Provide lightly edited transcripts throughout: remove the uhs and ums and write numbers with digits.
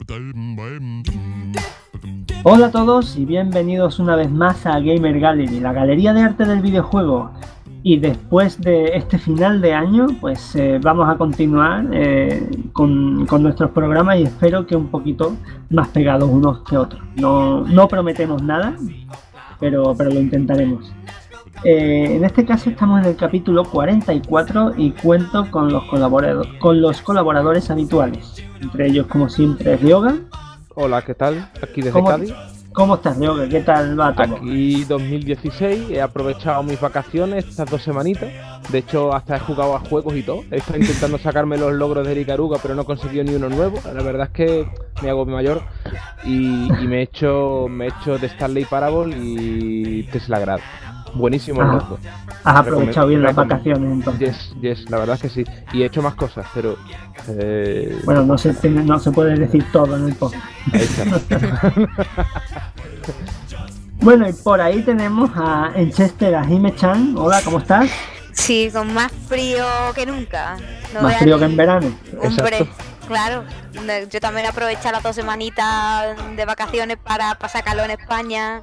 Hola a todos y bienvenidos una vez más a Gamer Gallery, la galería de arte del videojuego. Y después de este final de año, pues vamos a continuar con nuestros programas y espero que un poquito más pegados unos que otros. No prometemos nada, pero lo intentaremos. En este caso estamos en el capítulo 44 y cuento con los colaboradores habituales. Entre ellos, como siempre, Ryoga. Hola, ¿qué tal? Aquí desde Cádiz. ¿Cómo estás, Ryoga? ¿Qué tal va todo? Aquí 2016, he aprovechado mis vacaciones estas 2 semanitas. De hecho, hasta he jugado a juegos y todo. He estado intentando sacarme los logros de Ikaruga, pero no he conseguido ni uno nuevo. La verdad es que me hago mayor y me he hecho de Stanley Parable y Tesla Grad. Buenísimo el juego. Has aprovechado bien las vacaciones entonces. Yes, la verdad es que sí. Y he hecho más cosas, pero... Bueno, no se puede decir todo en el podcast. Ahí está. Bueno, y por ahí tenemos a Enchester, a Hime-chan. Hola, ¿cómo estás? Sí, con más frío que nunca. Más frío que en verano. Hombre, Exacto. claro. Yo también he aprovechado las 2 semanitas de vacaciones para sacarlo en España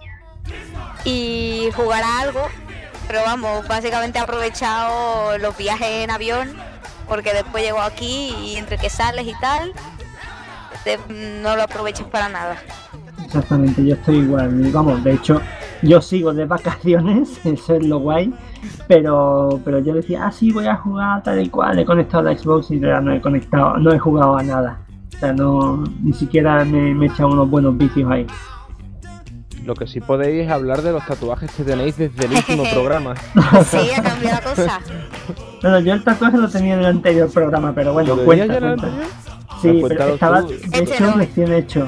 y jugar a algo. Pero vamos, básicamente he aprovechado los viajes en avión, porque después llego aquí y entre que sales y tal, no lo aprovechas para nada. Exactamente, yo estoy igual. Vamos, de hecho, yo sigo de vacaciones, eso es lo guay. Pero yo decía, sí, voy a jugar tal y cual. He conectado a la Xbox y no he jugado a nada. O sea, ni siquiera me he echado unos buenos vicios ahí. Lo que sí podéis es hablar de los tatuajes que tenéis desde el último programa. Sí, ha cambiado la cosa. Bueno, yo el tatuaje lo tenía en el anterior programa, pero bueno, ¿Lo cuenta. ya en el anterior? Sí, Pues pero estaba tú. de hecho recién hecho.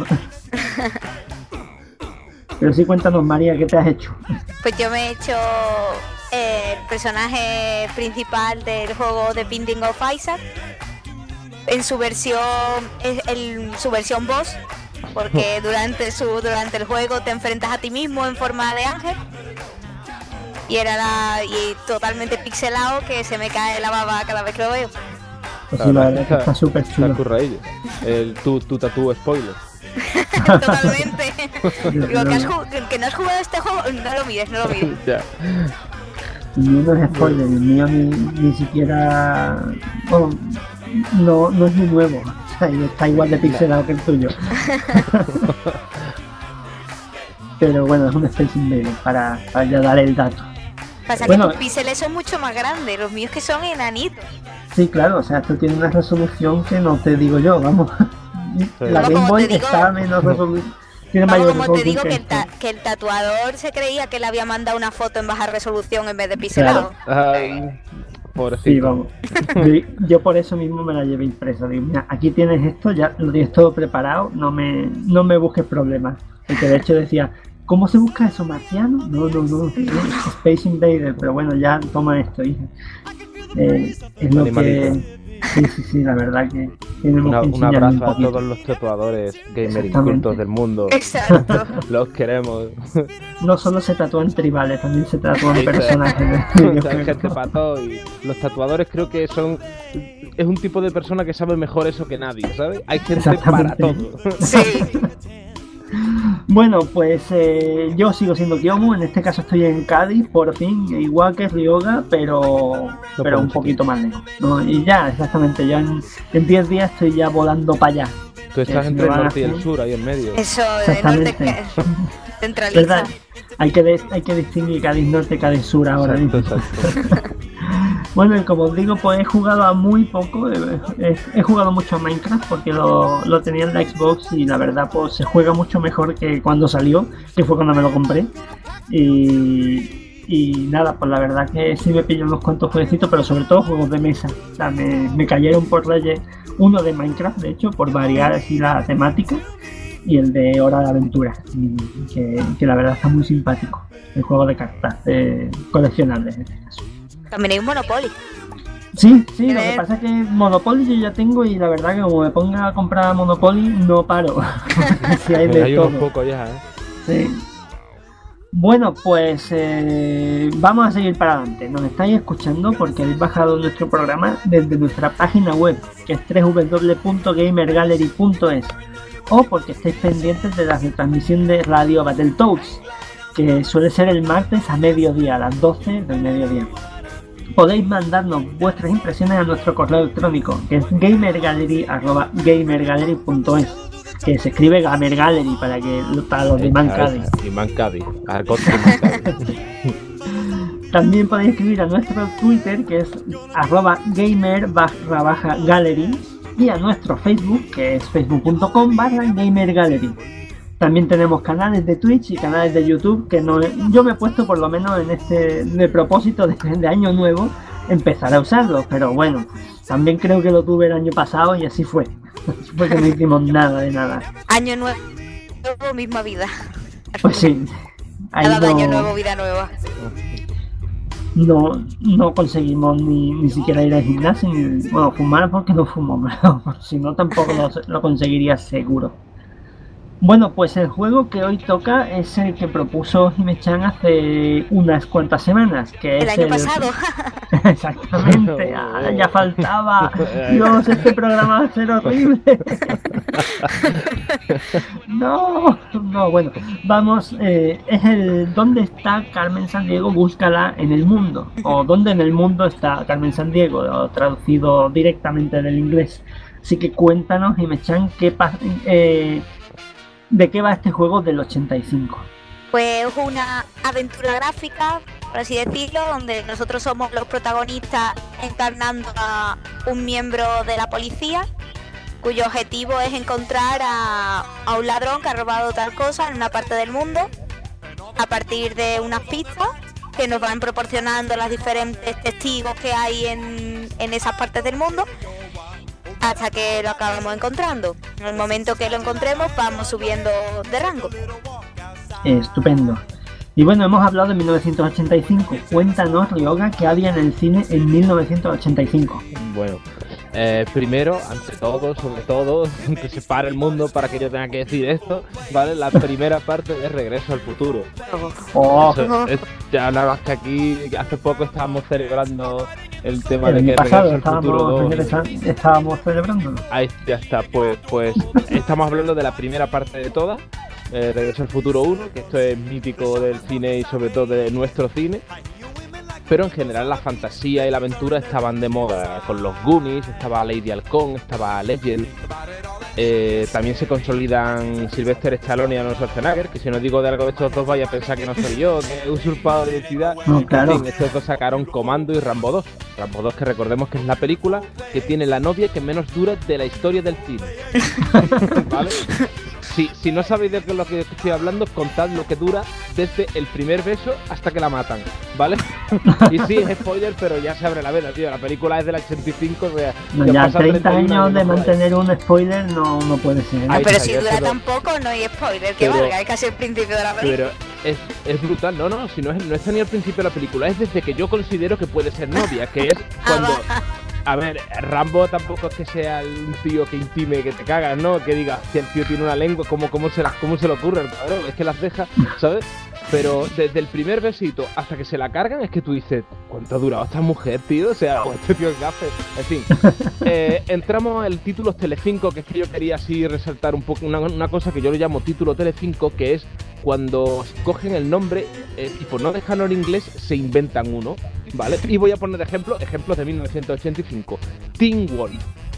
Pero sí, cuéntanos, María, ¿qué te has hecho? Pues yo me he hecho el personaje principal del juego The Binding of Isaac en su versión boss, porque durante el juego te enfrentas a ti mismo en forma de ángel y totalmente pixelado, que se me cae la baba cada vez que lo veo. Pues sí, la verdad es que está súper chulo. Tu tatú spoiler. Totalmente. Digo, que no has jugado este juego, no lo mires. Ya. El mío no es spoiler, el mío ni siquiera... Bueno, no es ni nuevo. O sea, está igual de pixelado que el tuyo. Pero bueno, es un Space Invader para ya dar el dato. Pasa que tus píxeles son mucho más grandes, los míos que son enanitos. Sí, claro, o sea, esto tiene una resolución que no te digo yo, vamos. La Game Boy está menos resolución. Tiene mayor Como te resolución digo que el tatuador se creía que le había mandado una foto en baja resolución en vez de pixelado. Claro. Ay, pobrecito. Sí, vamos. Yo por eso mismo me la llevé impresa. Digo, mira, aquí tienes esto, ya lo tienes todo preparado, no me busques problemas. Porque de hecho decía, ¿cómo se busca eso, marciano? No, Space Invader, pero bueno, ya toma esto, hija. Es lo que... Sí, la verdad que tenemos que un abrazo un a todos los tatuadores gamer incultos del mundo. Exacto. Los queremos. No solo se tatúan tribales, también se tatúan personajes. Hay gente para todo, y los tatuadores creo que es un tipo de persona que sabe mejor eso que nadie, ¿sabes? Hay gente para todo. Sí. Bueno, pues yo sigo siendo Kiyomu, en este caso estoy en Cádiz, por fin, igual que Ryoga, pero un poquito más lejos, ¿no? Y ya, exactamente, ya en 10 días estoy ya volando para allá. Tú estás entre el norte y el sur, ahí en medio. Eso, de norte centraliza. ¿Verdad? Hay que distinguir Cádiz norte, Cádiz sur ahora mismo. Exacto. Bueno, y como os digo, pues he jugado a muy poco, he jugado mucho a Minecraft porque lo tenía en la Xbox y la verdad pues se juega mucho mejor que cuando salió, que fue cuando me lo compré. Y nada, pues la verdad que sí me pillé unos cuantos jueguecitos, pero sobre todo juegos de mesa. O sea, me cayeron por reyes uno de Minecraft, de hecho, por variar así la temática, y el de Hora de Aventura, que la verdad está muy simpático. El juego de cartas coleccionables en este caso. También hay un Monopoly. Sí, lo que pasa es que Monopoly yo ya tengo y la verdad que como me ponga a comprar Monopoly no paro. Si hay de todo. Un poco ya, Sí. Bueno, pues vamos a seguir para adelante. Nos estáis escuchando porque habéis bajado nuestro programa desde nuestra página web, que es www.gamergallery.es. o porque estéis pendientes de la retransmisión de Radio Battletoads, que suele ser el martes a mediodía, a las 12 del mediodía. Podéis mandarnos vuestras impresiones a nuestro correo electrónico, que es gamergallery@gamergallery.es, que se escribe Gamer Gallery para los de Mancadi. Y Mancadi. También podéis escribir a nuestro Twitter, que es @gamer_gallery, y a nuestro Facebook, que es facebook.com/gamergallery. También tenemos canales de Twitch y canales de YouTube que yo me he puesto, por lo menos en de propósito de año nuevo, empezar a usarlos, pero bueno, también creo que lo tuve el año pasado y así fue. Así fue que no hicimos nada de nada. Año nuevo, misma vida. Pues sí. Cada año nuevo, vida nueva. No conseguimos ni siquiera ir al gimnasio, bueno, fumar porque no fumo, pero si no tampoco lo conseguiría seguro. Bueno, pues el juego que hoy toca es el que propuso Hime-chan hace unas cuantas semanas, que el es año pasado. Exactamente, ya faltaba. Dios, este programa va a ser horrible. No, bueno, vamos, es el ¿Dónde está Carmen Sandiego? Búscala en el mundo, o ¿Dónde en el mundo está Carmen Sandiego? O traducido directamente del inglés. Así que cuéntanos, Hime-chan, ¿de qué va este juego del 85? Pues una aventura gráfica, por así decirlo, donde nosotros somos los protagonistas encarnando a un miembro de la policía, cuyo objetivo es encontrar a un ladrón que ha robado tal cosa en una parte del mundo, a partir de unas pistas que nos van proporcionando los diferentes testigos que hay en esas partes del mundo, hasta que lo acabamos encontrando. En el momento que lo encontremos vamos subiendo de rango. Estupendo. Y bueno, hemos hablado de 1985. Cuéntanos, Ryoga, ¿qué había en el cine en 1985? Bueno, primero, ante todo, sobre todo, que se pare el mundo para que yo tenga que decir esto, ¿vale? La primera parte de Regreso al Futuro. Ya nada más que aquí, hace poco estábamos celebrando el tema de que pasado, Regreso al Futuro 2... estábamos celebrándolo. Ahí ya está, pues estamos hablando de la primera parte de todas. Regreso al Futuro 1, que esto es mítico del cine y sobre todo de nuestro cine. Pero en general la fantasía y la aventura estaban de moda. Con los Goonies, estaba Lady Halcón, estaba Legend. También se consolidan Sylvester Stallone y Arnold Schwarzenegger, que si no digo de algo de estos dos vaya a pensar que no soy yo, que he usurpado la identidad. No, claro. En fin, estos dos sacaron Comando y Rambo 2. Rambo 2, que recordemos que es la película que tiene la novia que menos dura de la historia del cine. ¿Vale? Si no sabéis de lo que estoy hablando, contad lo que dura desde el primer beso hasta que la matan, ¿vale? Y sí, es spoiler, pero ya se abre la vena, tío. La película es del 85, o sea, ya 30 años de mantener un spoiler no puede ser. Pero si dura tampoco, no hay spoiler, que valga, es casi el principio de la película. Pero es brutal, si no es ni al principio de la película, es desde que yo considero que puede ser novia, que es cuando... A ver, Rambo tampoco es que sea un tío que intime, que te cagas, ¿no? Que diga, si el tío tiene una lengua, ¿cómo se le ocurre el cabrón? Es que las deja, ¿sabes? Pero desde el primer besito hasta que se la cargan es que tú dices, ¿cuánto ha durado esta mujer, tío? O sea, este tío es gafe. En fin, entramos al título Telecinco, que es que yo quería así resaltar un poco una cosa que yo le llamo título Telecinco, que es cuando cogen el nombre y por no dejarlo en inglés se inventan uno, ¿vale? Y voy a poner ejemplos de 1985. Teen Wolf,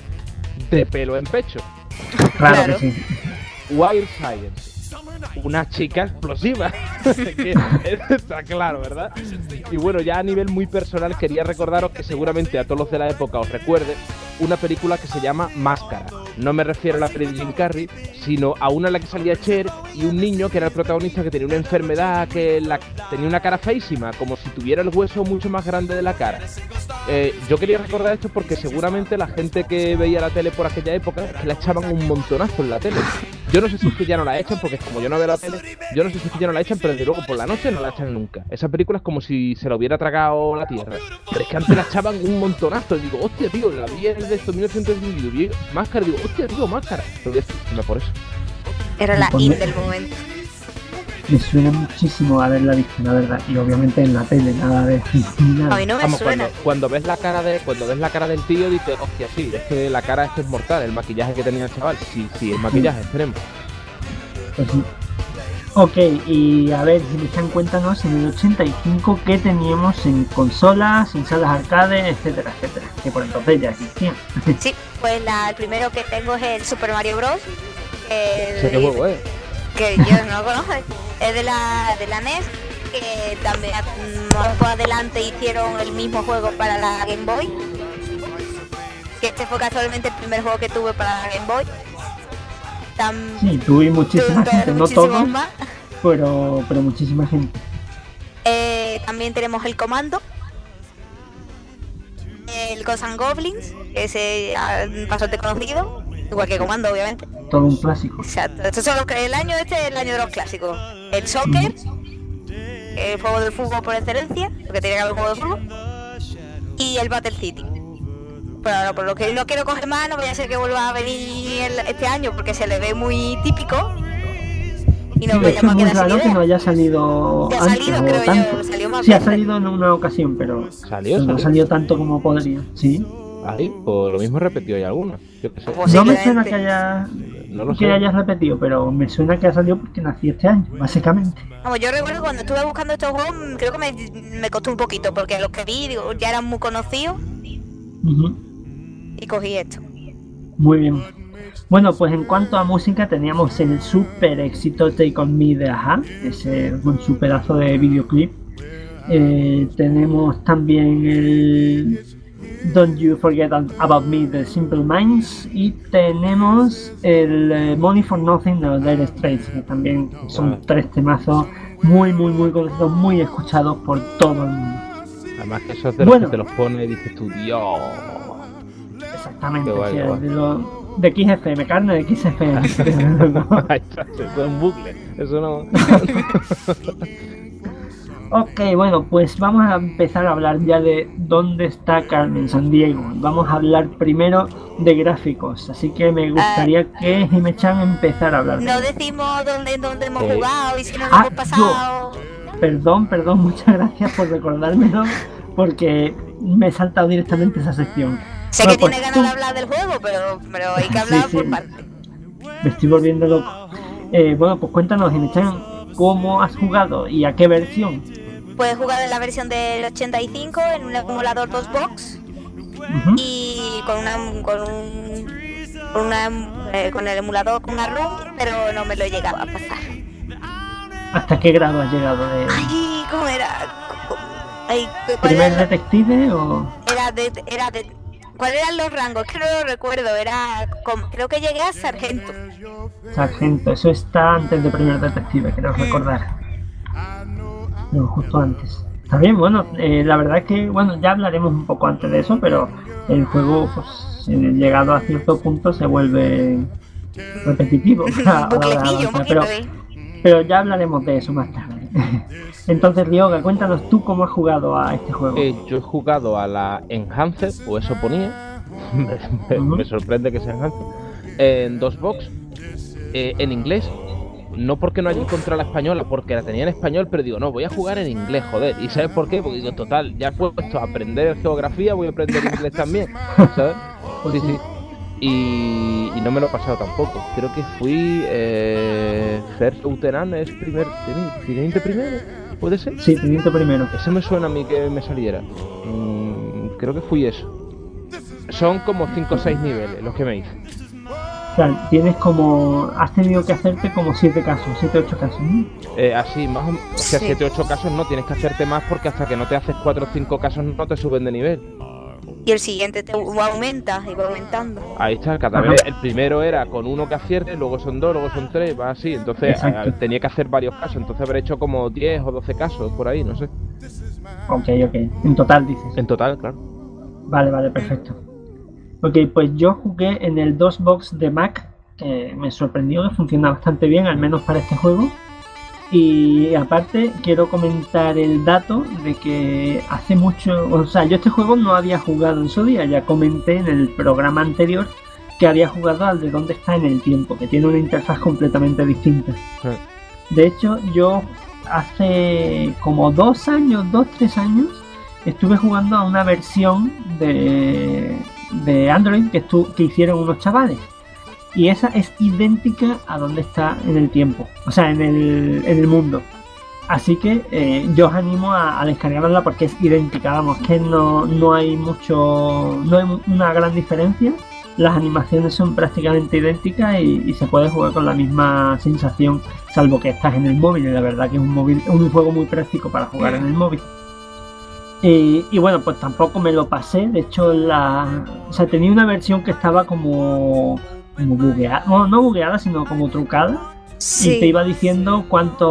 de pelo en pecho. Claro que sí. Wild Science, una chica explosiva. Que está claro, ¿verdad? Y bueno, ya a nivel muy personal quería recordaros que seguramente a todos los de la época os recuerde una película que se llama Máscara. No me refiero a la peli de Jim Carrey, sino a una en la que salía Cher y un niño que era el protagonista, que tenía una enfermedad, tenía una cara feísima, como si tuviera el hueso mucho más grande de la cara. Yo quería recordar esto porque seguramente la gente que veía la tele por aquella época que la echaban un montonazo en la tele. Yo no sé si es que ya no la echan, porque como yo no veo la tele, yo no sé si es que ya no la echan, pero desde luego por la noche no la echan nunca. Esa película es como si se la hubiera tragado la tierra. Pero es que antes la echaban un montonazo. Y digo, hostia, tío, la vi de esto, 1925, vi Máscara, digo, hostia, tío, Máscara. Pero por eso. Era la in del momento. Me suena muchísimo haberla visto, la verdad, y obviamente en la tele, nada de nada. A mí no me Vamos, suena. cuando ves la cara del tío, dices, hostia, sí, es que la cara es mortal, el maquillaje que tenía el chaval. Sí, el maquillaje, esperemos. Pues sí. Ok, y a ver, Jimmy-chan, cuéntanos en el 85 qué teníamos en consolas, en salas arcade, etcétera, etcétera, que por entonces ya existían. Sí, pues el primero que tengo es el Super Mario Bros. Sé qué juego es. Que yo no lo conozco, es de la NES, que también más adelante hicieron el mismo juego para la Game Boy, que este fue casualmente el primer juego que tuve para la Game Boy. Sí, tuve muchísima gente, no todos, más. pero muchísima gente. También tenemos el Comando, el Ghosts and Goblins, ese bastante conocido, igual que Comando, obviamente. Todo un clásico. Exacto, estos son el año este es el año de los clásicos. El Soccer, el juego de fútbol por excelencia, porque tiene que haber un juego de fútbol, y el Battle City. Pero ahora, por lo que no quiero coger más, no voy a ser que vuelva a venir este año, porque se le ve muy típico. Y no Sí, me es que es llama muy que raro que no haya salido Ya ha antes salido, o creo tanto. yo, salió más Sí, ha veces. salido en una ocasión, pero no ha salido tanto como podría. Sí. Ahí, pues lo mismo he repetido ya algunas. Yo qué sé. Pues No me posiblemente. suena que sé. hayas repetido, pero me suena que ha salido porque nací este año, básicamente. Vamos, yo recuerdo cuando estuve buscando estos juegos, creo que me costó un poquito, porque los que vi digo, ya eran muy conocidos Ujú. y cogí esto. Muy bien. Bueno, pues en cuanto a música teníamos el super éxito Take On Me de A-ha, ese un superazo de videoclip. Tenemos también el Don't You Forget About Me de Simple Minds y tenemos el Money For Nothing de los Dire Straits, que también son tres temazos muy conocidos, muy escuchados por todo el mundo. Además que esos de los que te los pone y dices tú, Dios. Exactamente, Qué guay, sí, qué guay. de XFM, carne de XFM. Ahí está, eso es un bucle, eso no. Ok, bueno, pues vamos a empezar a hablar ya de dónde está Carmen Sandiego. Vamos a hablar primero de gráficos, así que me gustaría que Jimmy-chan empezara a hablar. No decimos dónde hemos jugado y si nos hemos pasado. Perdón, muchas gracias por recordármelo, porque me he saltado directamente esa sección. Sé Bueno, que pues tiene ganas de hablar del juego, pero hay que hablar Sí. por parte. Me estoy volviendo loco. Bueno, pues cuéntanos, Jimmy-chan, ¿cómo has jugado y a qué versión? Puedes jugar en la versión del 85 en un emulador DOSBox y con el emulador con una ROM, pero no me lo he llegado a pasar. ¿Hasta qué grado has llegado de...? Ay, ¿cómo era? Ay, ¿Primer detective o...? Era de... ¿Cuáles eran los rangos? Que no lo recuerdo, creo que llegué a sargento. Sargento, eso está antes de primer detective, creo recordar. No, justo antes. Está bien, bueno, la verdad es que, bueno, ya hablaremos un poco antes de eso, pero el juego, pues, llegado a cierto punto se vuelve repetitivo. Buclecillo, un poquito, pero ya hablaremos de eso más tarde. Entonces, Ryoga, cuéntanos tú cómo has jugado a este juego. Yo he jugado a la Enhanced, o eso ponía. Me sorprende que sea Enhanced. En DOSBox, en inglés. No porque no haya encontrado la española, porque la tenía en español, pero digo, no, voy a jugar en inglés, joder. ¿Y sabes por qué? Porque digo, total, ya he puesto a aprender geografía, voy a aprender inglés también, ¿sabes? Pues sí. Y no me lo he pasado tampoco. Creo que fui First Lieutenant, es teniente primero, ¿puede ser? Sí, teniente primero. Eso me suena a mí que me saliera. Creo que fui eso. Son como 5 o 6 niveles los que me hice. Claro, has tenido que hacerte como 7 casos, 7 8 casos, ¿no? Así, más o menos. O sea, 7 8 casos no, tienes que hacerte más porque hasta que no te haces 4 o 5 casos no te suben de nivel. Y el siguiente te aumenta y va aumentando. Ahí está, cada vez el primero era con uno que acierte, luego son 2, luego son 3, va así. Entonces tenía que hacer varios casos, entonces habré hecho como 10 o 12 casos por ahí, no sé. Ok. En total dices. En total, claro. Vale, perfecto. Ok, pues yo jugué en el DOSBox de Mac, que me sorprendió que funciona bastante bien, al menos para este juego. Y aparte quiero comentar el dato de que hace mucho, o sea, yo este juego no había jugado en su día, ya comenté en el programa anterior que había jugado al de Dónde está en el tiempo, que tiene una interfaz completamente distinta. De hecho, yo hace como 3 años, estuve jugando a una versión de Android que hicieron unos chavales. Y esa es idéntica a donde está en el tiempo, o sea, en el mundo. Así que yo os animo a descargarla porque es idéntica, vamos, que no hay una gran diferencia. Las animaciones son prácticamente idénticas y se puede jugar con la misma sensación, salvo que estás en el móvil, y la verdad que es un juego muy práctico para jugar en el móvil. Y bueno, pues tampoco me lo pasé, de hecho tenía una versión que estaba como bugueada, no bugueada, sino como trucada. Sí. Y te iba diciendo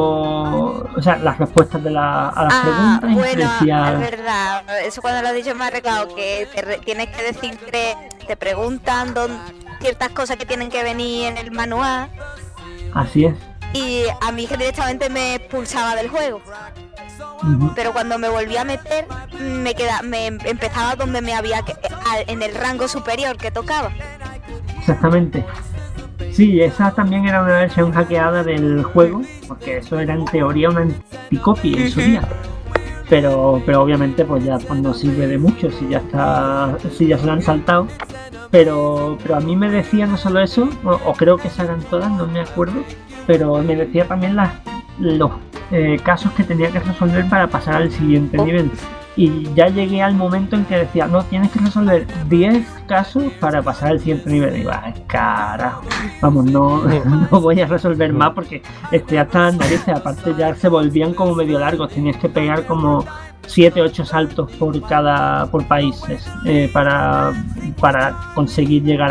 las respuestas a las preguntas. Bueno, es verdad, eso cuando lo has dicho me ha arreglado, que tienes que decir que te preguntan ciertas cosas que tienen que venir en el manual. Así es. Y a mí directamente me expulsaba del juego. Pero cuando me volví a meter, me empezaba donde me había en el rango superior que tocaba. Exactamente. Sí, esa también era una versión hackeada del juego, porque eso era en teoría una anticopia en su día. Pero obviamente pues ya no sirve de mucho si ya se lo han saltado. Pero a mí me decía no solo eso, o creo que se hagan todas, no me acuerdo, pero me decía también los casos que tenía que resolver para pasar al siguiente nivel. Y ya llegué al momento en que decía, no, tienes que resolver 10 casos para pasar al siguiente nivel. Y digo, ay, carajo, vamos, no voy a resolver más porque hasta narices, aparte ya se volvían como medio largos, tenías que pegar como 7-8 saltos por países para conseguir llegar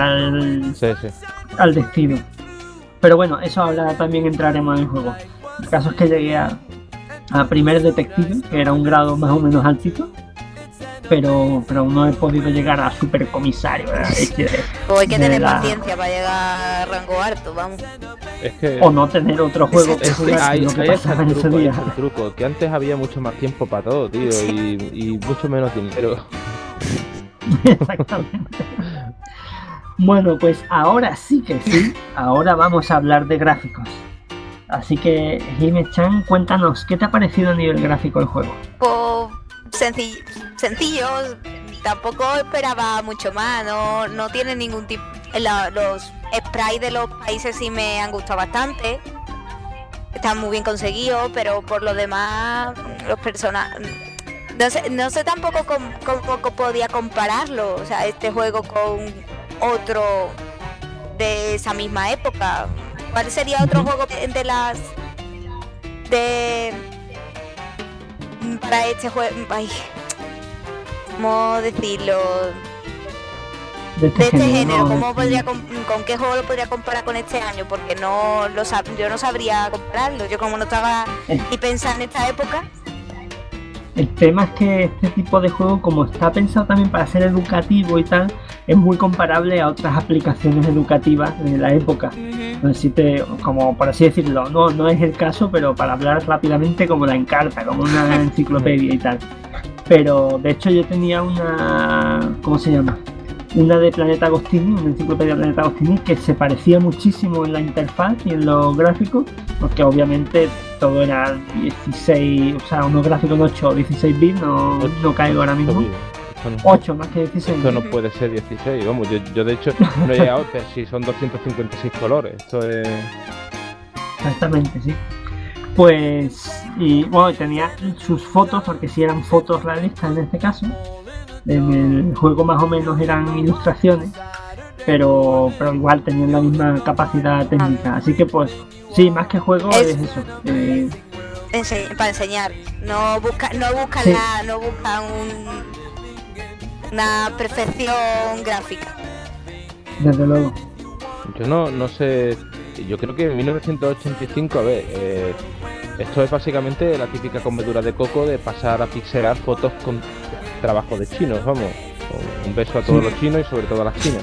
al destino. Pero bueno, eso ahora también entraremos en el juego. El caso es que llegué a primer detective, que era un grado más o menos altito, pero no he podido llegar a supercomisario. Hay que tener paciencia para llegar a rango alto, vamos. O no tener otro juego. Hay el truco, que antes había mucho más tiempo para todo, tío, y mucho menos dinero. Exactamente. Bueno, pues ahora sí, ahora vamos a hablar de gráficos. Así que, Jime-chan, cuéntanos, ¿qué te ha parecido a nivel gráfico el juego? Pues sencillo, tampoco esperaba mucho más, no tiene ningún tipo... Los sprites de los países sí me han gustado bastante, están muy bien conseguidos, pero por lo demás, los personajes... No sé tampoco cómo podía compararlo, o sea, este juego con otro de esa misma época. ¿Cuál sería otro juego para este juego? Ay, ¿cómo decirlo? De este género, ¿cómo podría con qué juego lo podría comparar con este año? Porque yo no sabría compararlo. Yo como no estaba ni pensando en esta época. El tema es que este tipo de juego, como está pensado también para ser educativo y tal, es muy comparable a otras aplicaciones educativas de la época. No sé si como por así decirlo, no es el caso, pero para hablar rápidamente, como la Encarta, como una enciclopedia y tal. Pero de hecho yo tenía ¿cómo se llama? Una de Planeta Agostini, una enciclopedia de Planeta Agostini, que se parecía muchísimo en la interfaz y en los gráficos, porque obviamente todo era 16, o sea, unos gráficos de 8 o 16 bits, no caigo ahora mismo. 8 más que 16. Esto no puede ser 16, vamos, yo de hecho no he llegado, pero si son 256 colores, esto es... Exactamente, sí. Pues, y bueno, tenía sus fotos, porque si eran fotos realistas en este caso. En el juego más o menos eran ilustraciones, pero igual tenían la misma capacidad técnica. Así que pues, sí, más que juego es eso. Para enseñar. No buscan sí. Una perfección gráfica. Desde luego. Yo no sé, yo creo que en 1985, a ver, esto es básicamente la típica comedura de coco de pasar a pixelar fotos con trabajo de chinos, vamos. Un beso a todos los chinos y sobre todo a las chinas.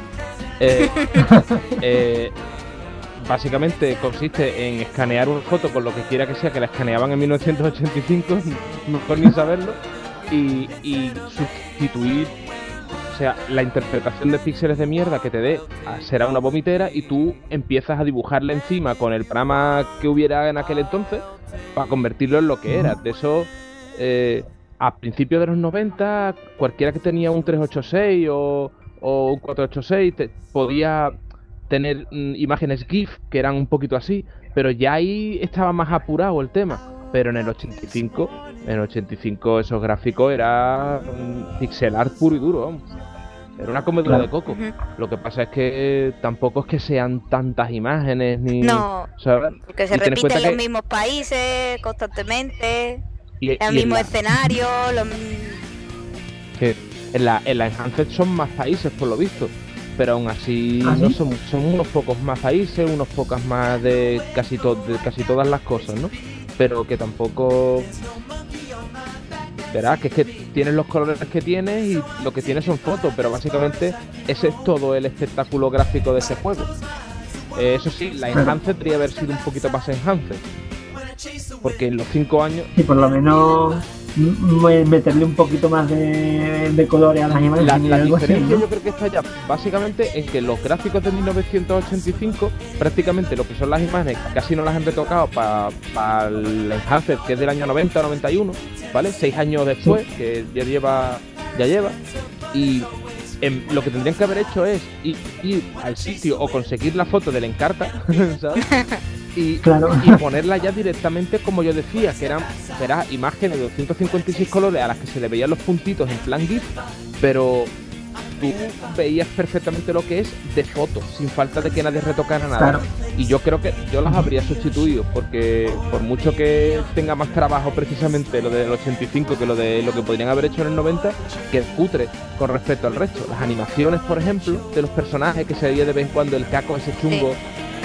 Básicamente consiste en escanear una foto con lo que quiera que sea, que la escaneaban en 1985, mejor ni saberlo, y sustituir O sea, la interpretación de píxeles de mierda que te dé será una vomitera y tú empiezas a dibujarle encima con el programa que hubiera en aquel entonces para convertirlo en lo que era. De eso, a principios de los 90, cualquiera que tenía un 386 o un 486 podía tener imágenes GIF que eran un poquito así, pero ya ahí estaba más apurado el tema. Pero en el 85 esos gráficos era pixel art puro y duro, vamos. Era una comedura de coco. Lo que pasa es que tampoco es que sean tantas imágenes ni... No, ¿sabes? porque se repiten los mismos países constantemente, el mismo escenario, que en la Enhanced son más países por lo visto, pero aún así no son unos pocos más países, unos pocas más de casi todas las cosas, ¿no? Pero que tampoco... Verás que es que tienes los colores que tienes y lo que tienes son fotos, pero básicamente ese es todo el espectáculo gráfico de ese juego. Eso sí, la Enhanced debería haber sido un poquito más Enhanced, porque en los 5 años... Y por lo menos meterle un poquito más de colores a las imágenes. La diferencia, ¿no? Yo creo que está ya básicamente en que los gráficos de 1985, prácticamente lo que son las imágenes, casi no las han retocado para el Enhanced, que es del año 90 o 91, ¿vale? 6 años después, que ya lleva, y lo que tendrían que haber hecho es ir al sitio o conseguir la foto del Encarta, ¿sabes? Y ponerla ya directamente como yo decía, que eran imágenes de 256 colores a las que se le veían los puntitos en plan GIF, pero tú veías perfectamente lo que es de fotos, sin falta de que nadie retocara nada. Claro. Y yo creo que yo las habría sustituido, porque por mucho que tenga más trabajo precisamente lo del 85 que lo que podrían haber hecho en el 90, que es cutre con respecto al resto. Las animaciones, por ejemplo, de los personajes, que se veía de vez en cuando el caco ese chungo,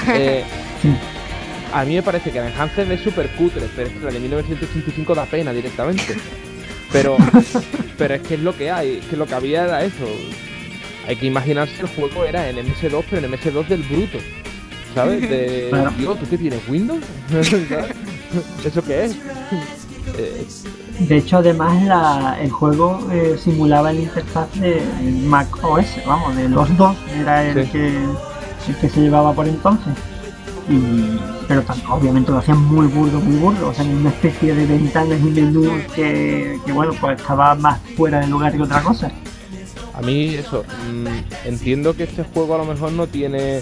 a mí me parece que la Enhanced es súper cutre, pero es que la de 1985 da pena directamente. Pero es que es lo que hay, es que lo que había era eso. Hay que imaginarse que el juego era en MS2, pero en MS2 del bruto, ¿sabes? Digo, ¿tú qué tienes? ¿Windows? ¿Sabes? ¿Eso qué es? De hecho, además, el juego simulaba la interfaz de Mac OS, vamos, de los dos, era el que se llevaba por entonces. Pero obviamente lo hacían muy burdo, o sea, en una especie de ventanas y menús que bueno, pues estaba más fuera de lugar que otra cosa. A mí eso, entiendo que este juego a lo mejor no tiene,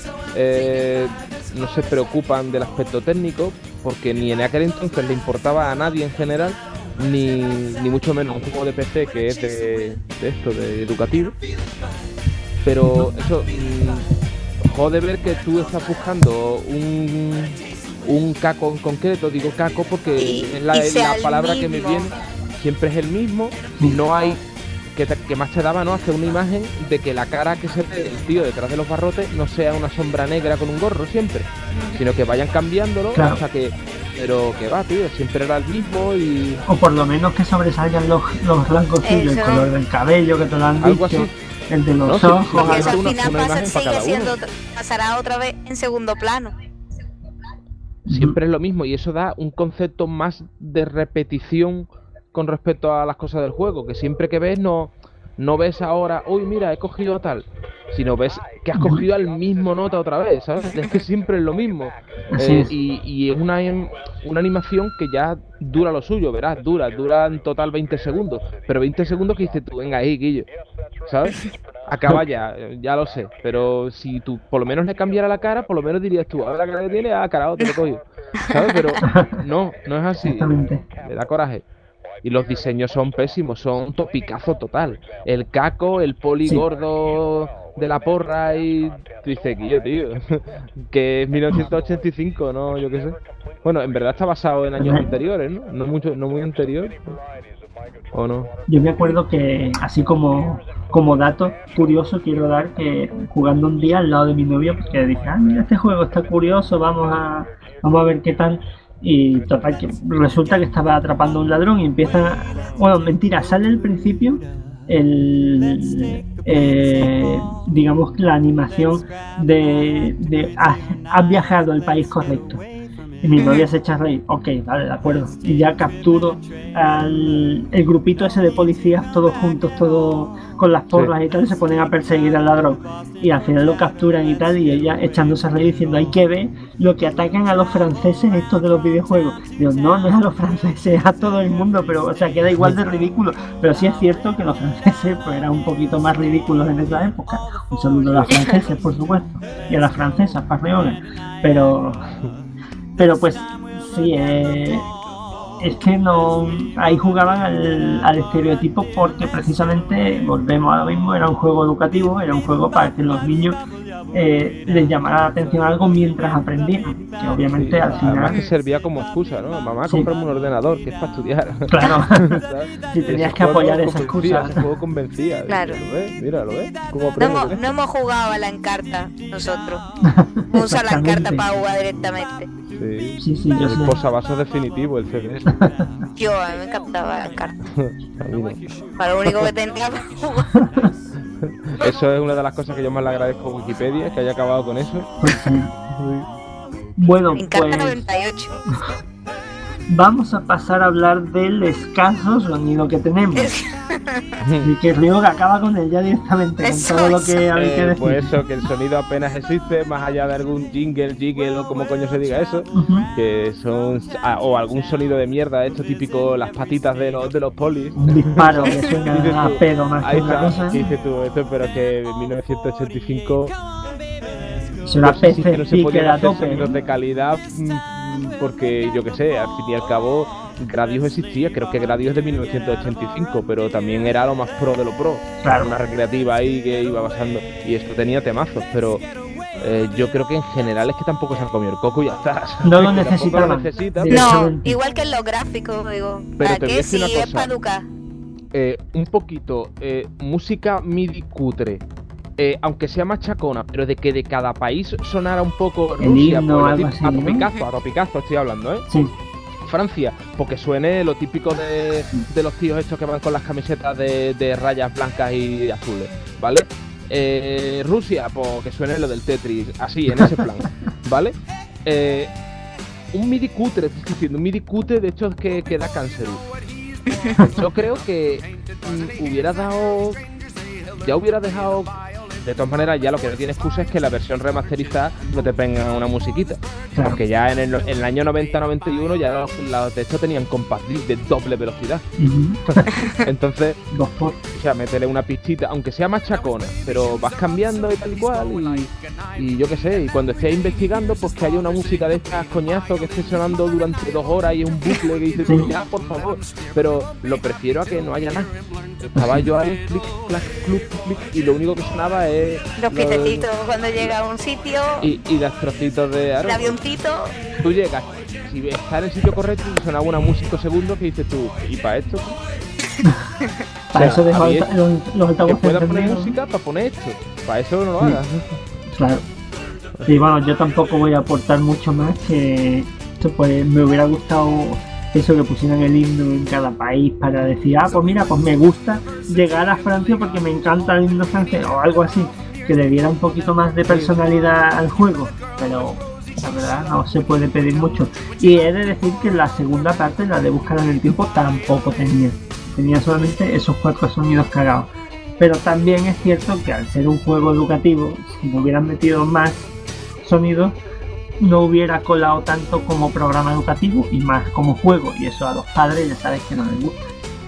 no se preocupan del aspecto técnico, porque ni en aquel entonces le importaba a nadie en general, ni mucho menos un juego de PC que es de educativo, pero eso... Jode ver que tú estás buscando un caco en concreto, digo caco porque es la palabra que me viene, siempre es el mismo, no hay, que más te daba, ¿no? Hacer una imagen de que la cara que se ve el tío detrás de los barrotes no sea una sombra negra con un gorro siempre, sino que vayan cambiándolo, hasta que... Pero que va, tío, siempre era el mismo y... O por lo menos que sobresalgan los rasgos tuyos, el color del cabello, que te lo han dicho. Así. El de los ojos. Porque eso al final pasará otra vez en segundo plano. Siempre es lo mismo y eso da un concepto más de repetición con respecto a las cosas del juego, que siempre que ves no ves ahora, uy mira, he cogido a tal, sino ves que has cogido al mismo nota otra vez, ¿sabes? Es que siempre es lo mismo. Y es una animación que ya dura lo suyo, verás, dura en total 20 segundos, pero 20 segundos que dices tú, venga ahí, Guillo, ¿sabes? Acaba ya lo sé, pero si tú por lo menos le cambiara la cara, por lo menos dirías tú, a ver la cara que tiene, carajo, te lo cogido, ¿sabes? Pero no es así, me da coraje. Y los diseños son pésimos, son topicazo total. El caco, el poli gordo de la porra y... Tú dices, tío, que es 1985, ¿no? Yo qué sé. Bueno, en verdad está basado en años anteriores, ¿no? No muy anterior. ¿O no? Yo me acuerdo que, así como dato curioso, quiero dar que jugando un día al lado de mi novia, porque dije, mira, este juego está curioso, vamos a ver qué tal. Y total, que resulta que estaba atrapando a un ladrón y empieza... Bueno, mentira, sale al principio digamos la animación de has viajado al país correcto. Y mi novia se echa a reír, ok, vale, de acuerdo. Y ya capturo el grupito ese de policías, todos juntos, todos con las porras y tal, y se ponen a perseguir al ladrón. Y al final lo capturan y tal, y ella echándose a reír diciendo, hay que ver lo que atacan a los franceses estos de los videojuegos. Digo, no es a los franceses, es a todo el mundo, pero o sea, queda igual de ridículo. Pero sí es cierto que los franceses pues eran un poquito más ridículos en esa época. Un saludo a los franceses, por supuesto, y a las francesas, parreones. Pero pues sí, es que no, ahí jugaban al estereotipo porque precisamente, volvemos a lo mismo, era un juego educativo, era un juego para que los niños les llamara la atención algo mientras aprendían, que obviamente al final... Además que servía como excusa, ¿no? Mamá, cómprame un ordenador, que es para estudiar. Claro, si tenías que apoyar esa excusa. Ese juego convencía. Claro. ¿Lo ves? Mira, ¿lo ves? No hemos jugado a la Encarta nosotros. Usa la Encarta para jugar directamente. Sí, yo el posavasos definitivo, el CD. Yo, a mí me encantaba la Encarta. A mí no. Para lo único que tenía para jugar. Eso es una de las cosas que yo más le agradezco a Wikipedia, que haya acabado con eso. Bueno, Encarta pues 98. vamos a pasar a hablar del escaso sonido que tenemos. Y que Ryoga acaba con él ya directamente, con todo lo que hay que decir. Pues eso, que el sonido apenas existe, más allá de algún jiggle o como coño se diga eso, que son... o algún sonido de mierda, esto típico, las patitas de los polis. Un disparo que suena a pedo más que otra cosa. ¿Qué dices tú? Esto, pero que en 1985... Será PC, no se sí, que podían era hacer tope. sonidos de calidad, porque yo que sé, al fin y al cabo Gradius existía, creo que Gradius es de 1985, pero también era lo más pro de lo pro. Claro. Una recreativa ahí que iba pasando, y esto tenía temazos, pero yo creo que en general es que tampoco se han comido el coco y ya está. No lo necesitaban. No, igual que en los gráficos, digo. Pero ¿Para qué si es para educar? Un poquito, música MIDI cutre. Aunque sea machacona, pero de que de cada país sonara un poco el Rusia, himno, pues, algo así, a ¿no? topicazo estoy hablando, ¿eh? Sí. Francia, porque suene lo típico de los tíos estos que van con las camisetas de rayas blancas y azules, ¿vale? Rusia, pues que suene lo del Tetris, así, en ese plan, ¿vale? Un MIDI cutre, te estoy diciendo, un MIDI cutre de hecho es que da cáncer. Yo creo que hubiera dejado. De todas maneras, ya lo que no tiene excusa es que la versión remasterizada no te ponga una musiquita. Claro. Porque ya en el año 90-91 ya los de hecho tenían compatible de doble velocidad. Entonces, o sea, métele una pistita, aunque sea machacona, pero vas cambiando y tal y cual. Y yo qué sé, y cuando estés investigando, pues que haya una música de estas coñazos que esté sonando durante 2 horas y es un bucle que dices, ya, por favor. Pero lo prefiero a que no haya nada. Estaba yo ahí, clic, clac, clic, y lo único que sonaba es los piececitos cuando llega a un sitio y los trocitos de el avioncito. Tú llegas, si estás en el sitio correcto y sonaba una música segundos que dices tú, ¿y para esto? Para eso dejo los altavoces que puedas poner encendidos. música para poner esto, para eso no lo hagas. Claro. Sí, bueno, yo tampoco voy a aportar mucho más, que esto pues me hubiera gustado eso, que pusieran el himno en cada país para decir, pues mira, pues me gusta llegar a Francia porque me encanta el himno francés o algo así, que le diera un poquito más de personalidad al juego, pero la verdad no se puede pedir mucho. Y he de decir que la segunda parte, la de Buscar en el Tiempo, tampoco tenía solamente esos 4 sonidos cagados. Pero también es cierto que al ser un juego educativo, si me hubieran metido más sonidos, no hubiera colado tanto como programa educativo y más como juego, y eso a los padres ya sabes que no les gusta.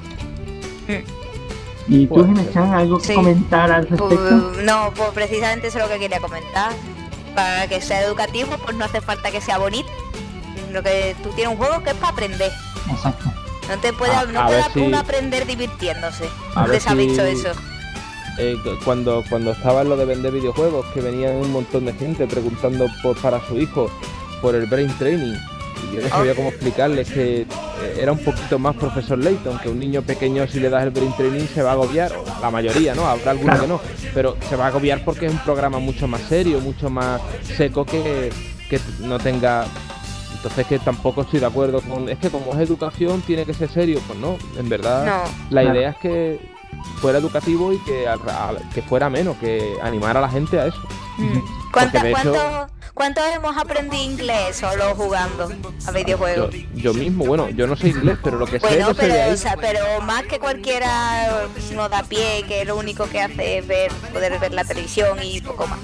¿Y tú, Ginechan, algo que comentar al respecto? No, pues precisamente eso es lo que quería comentar. Para que sea educativo, pues no hace falta que sea bonito. Lo que tú tienes un juego que es para aprender. Exacto. No te puede, uno aprender divirtiéndose. ¿Dónde se ha visto eso? Cuando estaba en lo de vender videojuegos, que venían un montón de gente preguntando para su hijo por el brain training, y yo no sabía cómo explicarles que era un poquito más profesor Layton, que un niño pequeño si le das el brain training se va a agobiar, la mayoría, ¿no? Habrá algunos que no, pero se va a agobiar porque es un programa mucho más serio, mucho más seco que no tenga. Entonces que tampoco estoy de acuerdo con... Es que como es educación tiene que ser serio, pues no, en verdad no. La idea es que fuera educativo y que fuera menos, que animara a la gente a eso. ¿Cuántos hemos aprendido inglés solo jugando a videojuegos? Yo mismo, bueno, yo no sé inglés, pero lo que sé Bueno, lo sé de ahí. pero más que cualquiera no da pie, que lo único que hace es poder ver la televisión y poco más.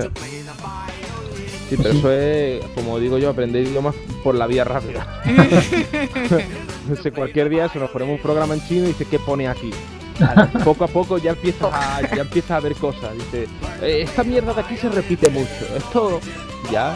Sí, pero eso es, como digo yo, aprender idiomas por la vía rápida. No sé, cualquier día nos ponemos un programa en chino y dice, ¿qué pone aquí? Poco a poco ya empiezas a ver cosas. Dice, esta mierda de aquí se repite mucho. Esto ya.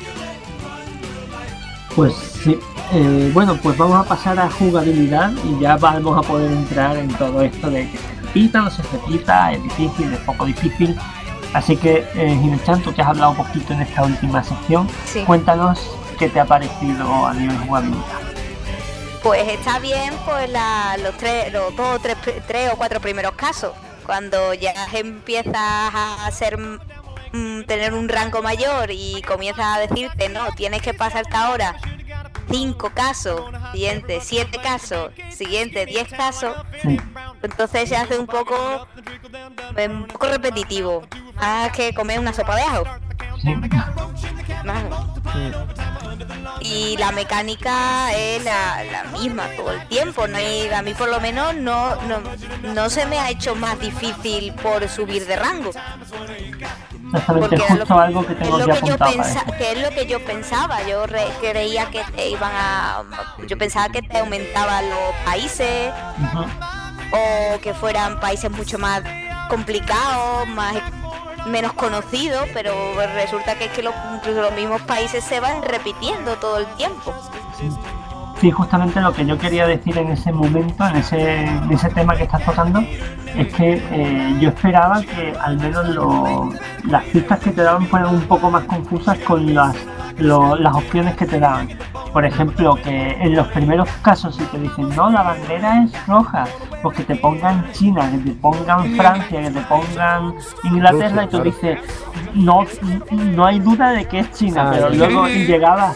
Pues sí. Bueno, pues vamos a pasar a jugabilidad y ya vamos a poder entrar en todo esto de que se repita, no se repita, es difícil, es poco difícil. Así que, Jimmy-chan, tú que has hablado un poquito en esta última sección, Sí. Cuéntanos qué te ha parecido a nivel jugabilidad. Pues está bien, pues los 2, 3 o 4 primeros casos. Cuando ya empiezas a tener un rango mayor y comienzas a decirte, no, tienes que pasarte ahora 5 casos, siguiente 7 casos, siguiente 10 casos, Sí. entonces se hace un poco repetitivo. Que comer una sopa de ajo. Sí. Vamos. Y la mecánica es la misma todo el tiempo. No hay, a mí por lo menos no se me ha hecho más difícil por subir de rango. Exactamente, Porque justo algo que tengo ya apuntado para eso. que es lo que yo pensaba. Yo creía que yo pensaba que te aumentaban los países, Ujú. o que fueran países mucho más complicados, menos conocidos, pero resulta que es que incluso los mismos países se van repitiendo todo el tiempo. Sí, justamente lo que yo quería decir en ese momento, en ese tema que estás tocando, es que yo esperaba que al menos las pistas que te daban fueran un poco más confusas con las opciones que te daban. Por ejemplo, que en los primeros casos si te dicen, no, la bandera es roja, pues que te pongan China, que te pongan Francia, que te pongan Inglaterra, y tú dices, no hay duda de que es China, pero luego llegabas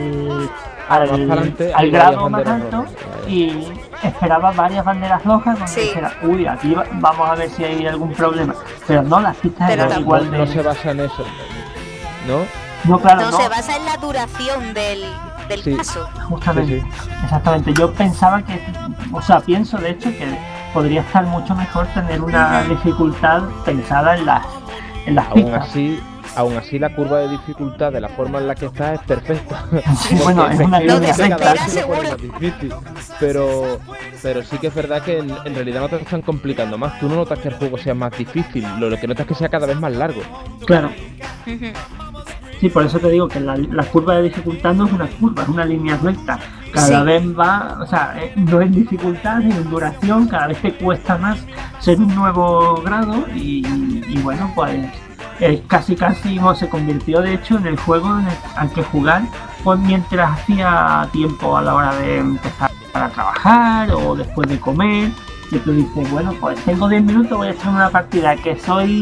al grado más alto y esperaba varias banderas rojas donde dijera, uy, aquí vamos a ver si hay algún problema, pero no, las pistas eran igual de... No se basa en eso, ¿no? No, claro, no. Se basa en la duración del caso. Justamente, sí. Exactamente, yo pensaba pienso de hecho que podría estar mucho mejor tener una dificultad pensada en las pistas. Aún así la curva de dificultad de la forma en la que está es perfecta. Sí, bueno, es una línea recta. Difícil, pero sí que es verdad que en realidad no te están complicando más. Tú no notas que el juego sea más difícil, lo que notas es que sea cada vez más largo. Claro. Sí, por eso te digo que la curva de dificultad no es una curva, es una línea recta. Cada vez va, no es dificultad, sino en duración, cada vez te cuesta más ser un nuevo grado y bueno, pues casi se convirtió de hecho en el juego al que jugar pues mientras hacía tiempo a la hora de empezar a trabajar o después de comer, y tú dices, bueno, pues tengo 10 minutos, voy a echar una partida que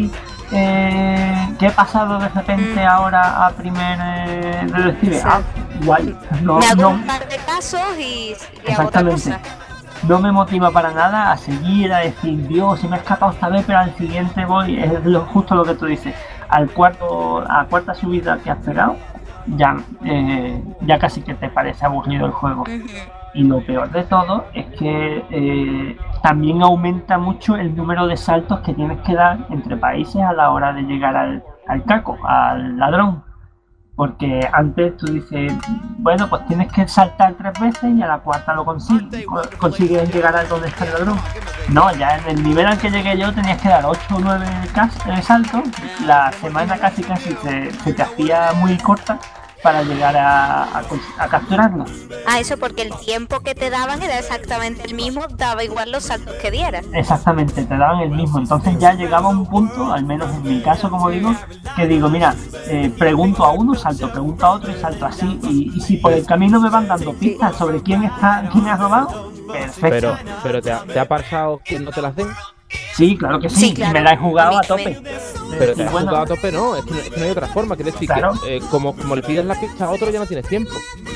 he pasado de repente ahora a primer detective. Guay. Me hago un par de casos y hago otra cosa. No me motiva para nada a seguir, a decir, Dios, si me he escapado esta vez, pero al siguiente voy. Es justo lo que tú dices. A la cuarta subida que has pegado, ya casi que te parece aburrido el juego. Y lo peor de todo es que también aumenta mucho el número de saltos que tienes que dar entre países a la hora de llegar al caco, al ladrón. Porque antes tú dices, bueno, pues tienes que saltar 3 veces y a la cuarta lo consigues llegar a donde está el ladrón. No, ya en el nivel al que llegué yo tenías que dar 8 o 9 saltos. La semana casi se te hacía muy corta para llegar a capturarlo. Eso porque el tiempo que te daban era exactamente el mismo, daba igual los saltos que dieras. Exactamente, te daban el mismo. Entonces ya llegaba a un punto, al menos en mi caso, como digo, que digo, mira, pregunto a uno, pregunto a otro y salto así. Y si por el camino me van dando pistas sobre quién ha robado, perfecto. Pero ¿te ha pasado que no te las den? Sí, claro que sí, claro. Me la he jugado a tope. Pero te has jugado a tope, no, es que no hay otra forma, que decir, claro. Que como le pides la pista a otro ya no tienes tiempo.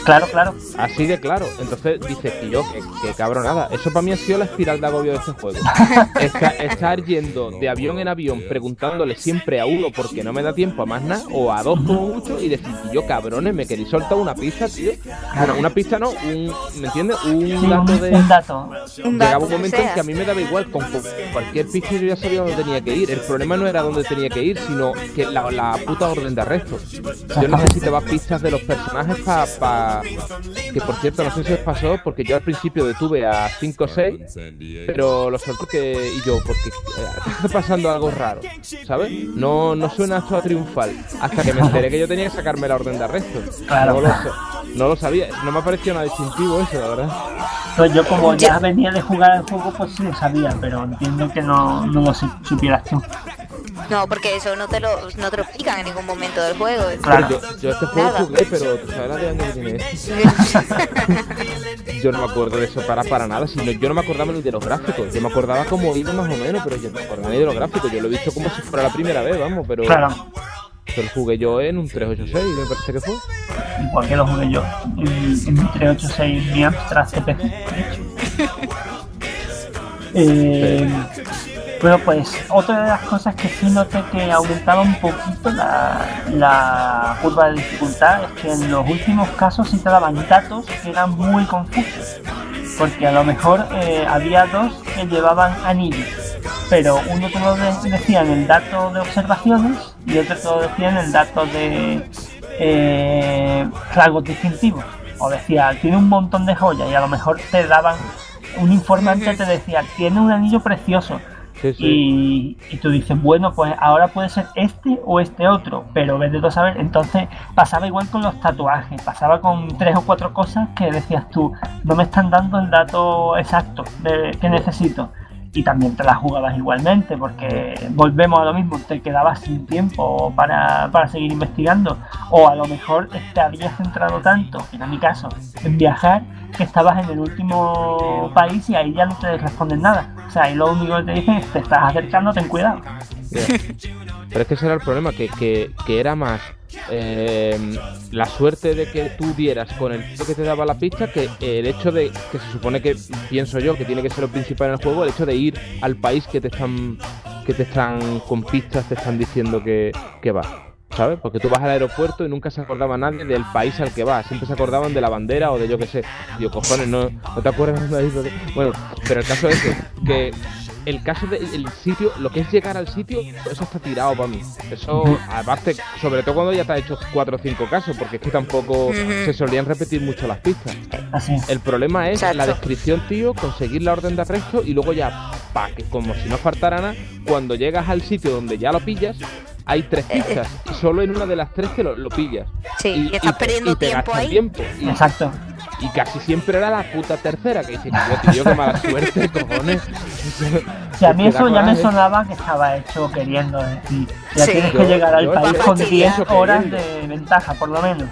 Claro, claro. Así de claro. Entonces dices que que cabronada. Eso para mí ha sido la espiral de agobio de este juego. Estar yendo de avión en avión preguntándole siempre a uno porque no me da tiempo a más nada, o a dos como mucho, y decir, yo cabrones, me queréis soltar una pista, tío. Bueno, una pista no, ¿me entiendes? Un dato de... Un dato. Llegaba un momento en que a mí me daba igual, con cualquier pista yo ya sabía dónde tenía que ir. El problema no era dónde tenía que ir, sino que la puta orden de arresto. Yo necesitaba pistas de los personajes para que, por cierto, no sé si os pasó, porque yo al principio detuve a 5 o 6, pero lo solté porque está pasando algo raro, ¿sabes? No suena esto a triunfal, hasta que me enteré que yo tenía que sacarme la orden de arresto. Claro. No lo sabía, no me pareció nada distintivo eso, la verdad. Pues yo como ya venía de jugar al juego, pues sí lo sabía, pero entiendo que no lo supieras tú. No, porque eso no te lo explican en ningún momento del juego. Claro. Yo este juego jugué, pero ¿tú sabes la de año que tiene esto? Yo no me acuerdo de eso para nada, sino yo no me acordaba ni de los gráficos. Yo me acordaba como iba más o menos, pero yo no me acordaba ni de los gráficos. Yo lo he visto como si fuera la primera vez, vamos, pero... Claro. Pero jugué yo en un 386, me parece que fue. Igual que lo jugué yo, en mi 386, mi Amstrad CPC, de hecho. Bueno, pues otra de las cosas que sí noté que aumentaba un poquito la curva de dificultad es que en los últimos casos sí te daban datos que eran muy confusos, porque a lo mejor había dos que llevaban anillos, pero uno te lo decía en el dato de observaciones y otro te lo decía en el dato de rasgos distintivos, o decía, tiene un montón de joyas, y a lo mejor te daban, un informante te decía, tiene un anillo precioso. Sí. Y tú dices, bueno, pues ahora puede ser este o este otro, pero vete tú a saber. Entonces pasaba igual con los tatuajes, pasaba con 3 o 4 cosas que decías tú, no me están dando el dato exacto que necesito. Y también te la jugabas igualmente, porque volvemos a lo mismo, te quedabas sin tiempo para seguir investigando, o a lo mejor te habías centrado tanto, en mi caso, en viajar, que estabas en el último país y ahí ya no te responden nada. O sea, ahí lo único que te dicen es, te estás acercando, ten cuidado. Yeah. Pero es que ese era el problema, que era más la suerte de que tú dieras con el que te daba la pista, que el hecho de que se supone que, pienso yo, que tiene que ser lo principal en el juego, el hecho de ir al país que te están con pistas, te están diciendo que vas, ¿sabes? Porque tú vas al aeropuerto y nunca se acordaba nadie del país al que vas, siempre se acordaban de la bandera o de yo qué sé. Digo, cojones, no te acuerdas de ahí. Bueno, pero el caso es que el caso del sitio, lo que es llegar al sitio, eso está tirado para mí. Eso, aparte, sobre todo cuando ya te has hecho 4 o 5 casos, porque es que tampoco se solían repetir mucho las pistas. Así. El problema es la descripción, tío, conseguir la orden de arresto y luego ya, que como si no faltara nada, cuando llegas al sitio donde ya lo pillas, hay 3 pistas y solo en una de las 3 te lo pillas. Sí, y estás perdiendo tiempo ahí. Exacto. Y casi siempre era la puta tercera, que dice, tío, qué mala suerte, cojones. Si a mí eso ya me sonaba que estaba hecho queriendo decir, ya tienes que llegar al país con 10 horas de ventaja, por lo menos.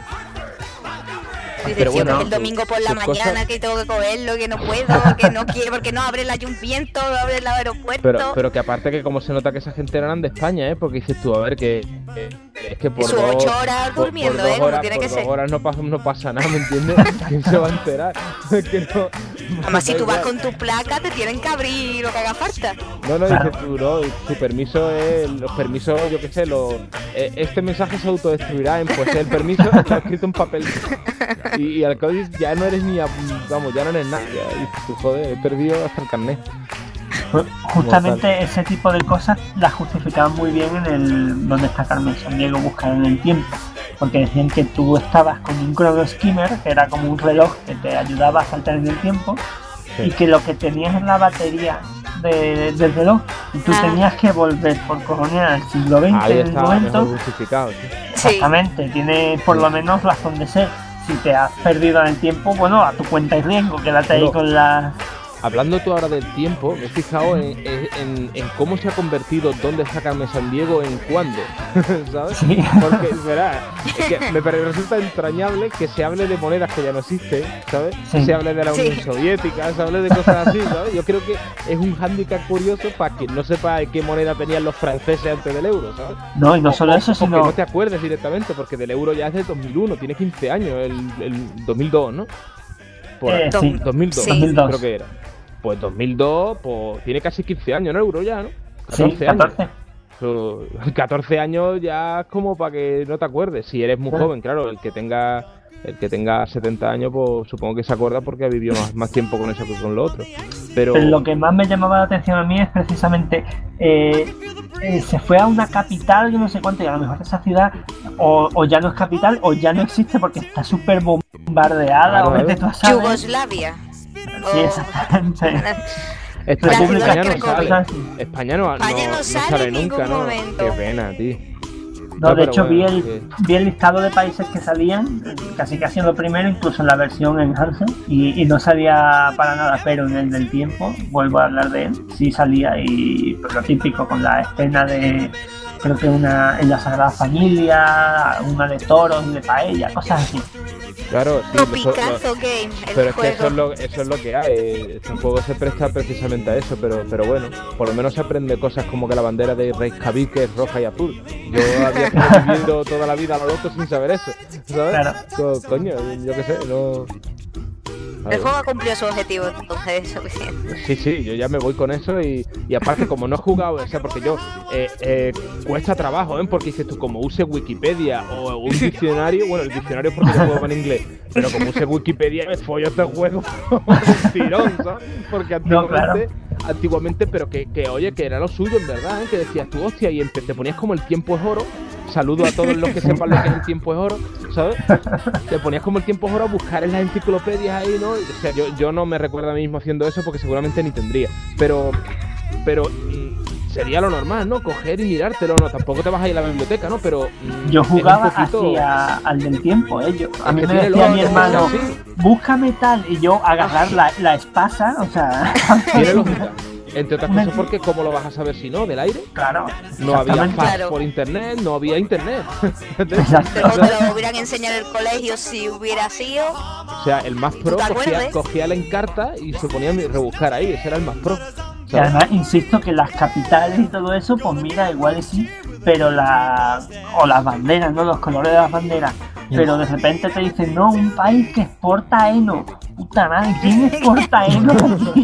Pero bueno, el domingo por la mañana que tengo que cogerlo, que no puedo, que no quiero, porque no abre el ayuntamiento, no abre el aeropuerto. Pero que aparte que como se nota que esa gente eran de España, porque dices tú, a ver, que es que por 8 horas durmiendo, como tiene que ser. Por 2 horas no pasa nada, ¿me entiendes? ¿Quién se va a enterar? Que no, además, si tú vas con tu placa, te tienen que abrir lo que haga falta. No, dices tú, no, su permiso es, los permisos, yo qué sé, este mensaje se autodestruirá en pues el permiso está escrito en papel. Y al cabo ya no eres ya no eres nada, ya dices tú, joder, he perdido hasta el carnet. Pues justamente ese tipo de cosas las justificaban muy bien en el donde está Carmen Sandiego buscar en el tiempo, porque decían que tú estabas con un chrono skimmer, que era como un reloj que te ayudaba a saltar en el tiempo, y que lo que tenías en la batería del reloj, y tú tenías que volver por cojones al siglo XX en el momento. Exactamente, tiene por lo menos razón de ser. Si te has perdido en el tiempo, bueno, a tu cuenta y riesgo, quédate ahí con la... hablando tú ahora del tiempo, me he fijado en cómo se ha convertido dónde está Carmen Sandiego en cuándo, ¿sabes? Sí. Porque, verá, es que me resulta entrañable que se hable de monedas que ya no existen, ¿sabes? Sí. Se hable de la Unión Soviética, se hable de cosas así, ¿sabes? Yo creo que es un hándicap curioso para que no sepa qué moneda tenían los franceses antes del euro, ¿sabes? No, y no solo eso, o sino... que no te acuerdes directamente, porque del euro ya es de 2001, tiene 15 años, el 2002, ¿no? Por ahí. Sí. 2002, Sí. 2002. creo que era. Pues 2002, pues tiene casi 15 años, ¿no? Euro ya, ¿no? 14 Sí, años. 14. 14 años ya es como para que no te acuerdes. Si eres muy joven, claro, el que tenga 70 años, pues supongo que se acuerda porque ha vivido más tiempo con eso que con lo otro. Pero Lo que más me llamaba la atención a mí es precisamente se fue a una capital, yo no sé cuánto, y a lo mejor esa ciudad o ya no es capital o ya no existe porque está súper bombardeada, Claro, o vete tú a saber. Yugoslavia. Sí, exactamente. España no República sale. Checa. España no sale en nunca, ningún ¿no? momento. Qué pena, tío. No, de pero hecho bueno, vi el listado de países que salían, casi lo primero, incluso en la versión Enhanced, y no salía para nada, pero en el del tiempo, vuelvo a hablar de él, sí salía, y pues, lo típico con la escena de, creo que una en la Sagrada Familia, una de toros y de paella, cosas así. Claro, sí, Picasso Game, el pero es que juego. eso es lo que hay. Este juego se presta precisamente a eso, pero bueno, por lo menos se aprende cosas como que la bandera de Reykjavik es roja y azul. Yo había estado viviendo toda la vida a lo loco sin saber eso, ¿sabes? Claro. Coño, yo qué sé, no... El juego ha cumplido su objetivo, entonces es suficiente. Sí, yo ya me voy con eso y aparte como no he jugado, o sea, porque yo cuesta trabajo, ¿eh? Porque dices tú, como use Wikipedia o un diccionario, bueno, el diccionario es porque yo juego en inglés, pero como use Wikipedia me follo este juego un tirón, ¿sabes? Porque antiguamente, pero que oye, que era lo suyo en verdad, ¿eh? Que decías tú, hostia, y te ponías como el tiempo es oro. Saludo a todos los que sepan lo que es el tiempo es oro, ¿sabes? Te ponías como el tiempo es oro a buscar en las enciclopedias ahí, ¿no? O sea, yo no me recuerdo a mí mismo haciendo eso porque seguramente ni tendría. Pero sería lo normal, ¿no? Coger y mirártelo, ¿no? Tampoco te vas a ir a la biblioteca, ¿no? Pero yo jugaba poquito... así al del tiempo, yo. A mí que me tiene decía los- mi hermano, sí. búscame tal, y yo agarrar la espasa, o sea... Tiene lógica. Entre otras cosas porque ¿cómo lo vas a saber si no? ¿Del aire? Claro. No había exactamente. fax Claro. por internet, no había internet. Exacto. Pero te lo hubieran enseñado en el colegio si hubiera sido. O sea, el más pro ¿Te acuerdas? cogía la encarta y se ponía a rebuscar ahí, ese era el más pro. Y ¿sabes? además, insisto que las capitales y todo eso, pues mira, igual y sí, pero las banderas, ¿no? Los colores de las banderas. Pero de repente te dicen, no, un país que exporta heno. Puta madre, ¿quién exporta heno?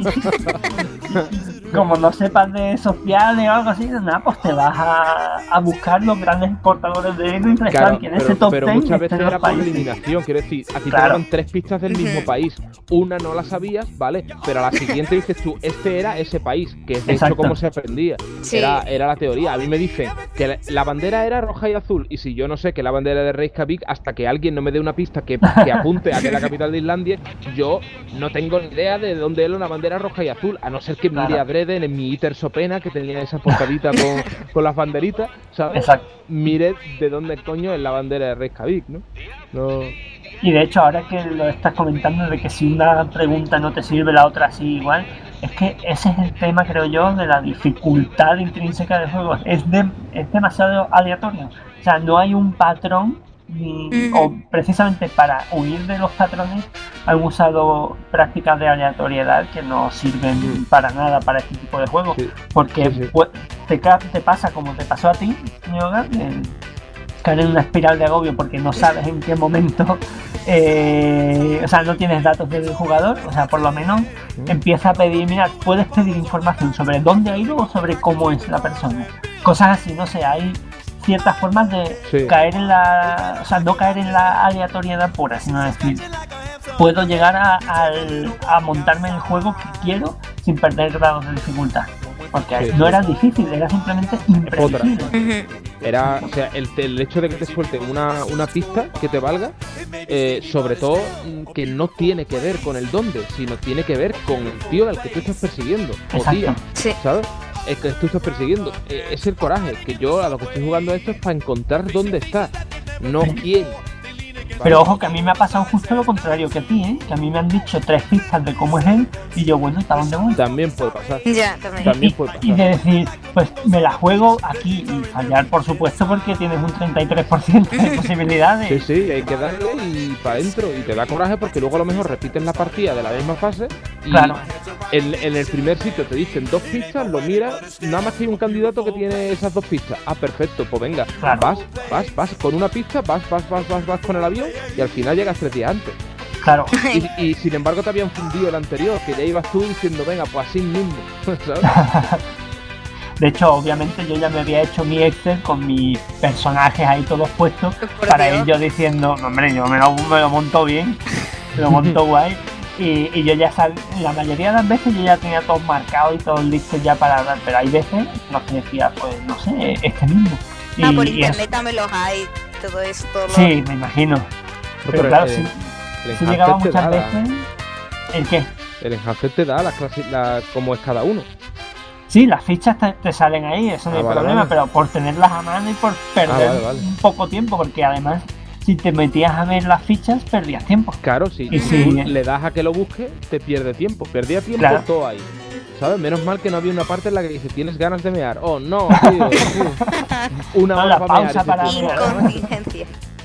Como no sepas de sociales o algo así, nada, pues te vas a buscar los grandes exportadores de heno y restar que en ese top pero 10 muchas veces estén los era por países. eliminación, quiero decir, a ti Claro. te daban 3 pistas del mismo país, una no la sabías, ¿vale? Pero a la siguiente dices tú, este era ese país, que es de hecho Exacto. como se aprendía, Sí. era la teoría. A mí me dicen que la bandera era roja y azul, y si yo no sé que la bandera de Reykjavik, hasta que alguien no me dé una pista que apunte a que es la capital de Islandia, yo no tengo ni idea de dónde era una bandera roja y azul, a no ser que mire Claro. a Dreden en mi Iter Sopena, que tenía esa portadita con las banderitas, ¿sabes? Exacto. Mire de dónde coño es la bandera de Reykjavik, ¿no? No... Y de hecho, ahora que lo estás comentando de que si una pregunta no te sirve, la otra sí igual, es que ese es el tema, creo yo, de la dificultad intrínseca del juego. Es demasiado aleatorio. O sea, no hay un patrón, o precisamente para huir de los patrones han usado prácticas de aleatoriedad que no sirven para nada para este tipo de juegos. Sí. Porque Sí. pues, te pasa como te pasó a ti, Yoga, caer en una espiral de agobio porque no sabes en qué momento, o sea, no tienes datos del jugador, o sea, por lo menos empieza a pedir, mira, puedes pedir información sobre dónde ha ido o sobre cómo es la persona. Cosas así, no sé, hay ciertas formas de caer en la, o sea, no caer en la aleatoriedad pura, sino decir, puedo llegar a montarme el juego que quiero sin perder grados de dificultad. Porque no era difícil, era simplemente imprevisible. Era, o sea, el hecho de que te suelten una pista que te valga, sobre todo que no tiene que ver con el dónde, sino tiene que ver con el tío al que tú estás persiguiendo. O tía, sí. ¿sabes? El que tú estás persiguiendo. Es el coraje, que yo a lo que estoy jugando esto es para encontrar dónde está, no quién. Pero ojo, que a mí me ha pasado justo lo contrario que a ti, ¿eh? Que a mí me han dicho 3 pistas de cómo es él y yo, bueno, ¿está dónde voy? También puede pasar. Ya, también. Puede pasar. Y de decir, pues me la juego aquí y fallar, por supuesto, porque tienes un 33% de posibilidades. Sí, hay que darle y para adentro. Y te da coraje porque luego a lo mejor repites la partida de la misma fase y Claro. en el primer sitio te dicen 2 pistas, lo miras, nada más que hay un candidato que tiene esas 2 pistas. Ah, perfecto, pues venga, Claro. vas con una pista, vas con el avión y al final llegas 3 días antes. Claro. Y sin embargo te habían fundido el anterior, que ya ibas tú diciendo, venga, pues así mismo, ¿sabes? De hecho, obviamente yo ya me había hecho mi Excel con mis personajes ahí todos puestos Por para Dios. ir yo diciendo, no, hombre, yo me lo monto bien, me lo monto guay. Y yo ya la mayoría de las veces yo ya tenía todo marcado y todo listo ya para dar, pero hay veces los que decía, pues no sé, este mismo. Por Y internet también los hay, todo eso, todo lo... sí, me imagino. Pero claro, si el llegaba Enhancer te muchas da veces, ¿el qué? el Enhancer te da cómo es cada uno. Sí, las fichas te salen ahí, eso no hay Vale, problema, vale. pero por tenerlas a mano y por perder vale. un poco tiempo, porque además si te metías a ver las fichas perdías tiempo. Claro, si Y tú sí. le das a que lo busque, te pierde tiempo. Perdía tiempo Claro. todo ahí. ¿Sabes? Menos mal que no había una parte en la que dice, ¿tienes ganas de mear? Oh, no, tío. Una No, hora la para pausa mear. para dices, mear. Incontingencia.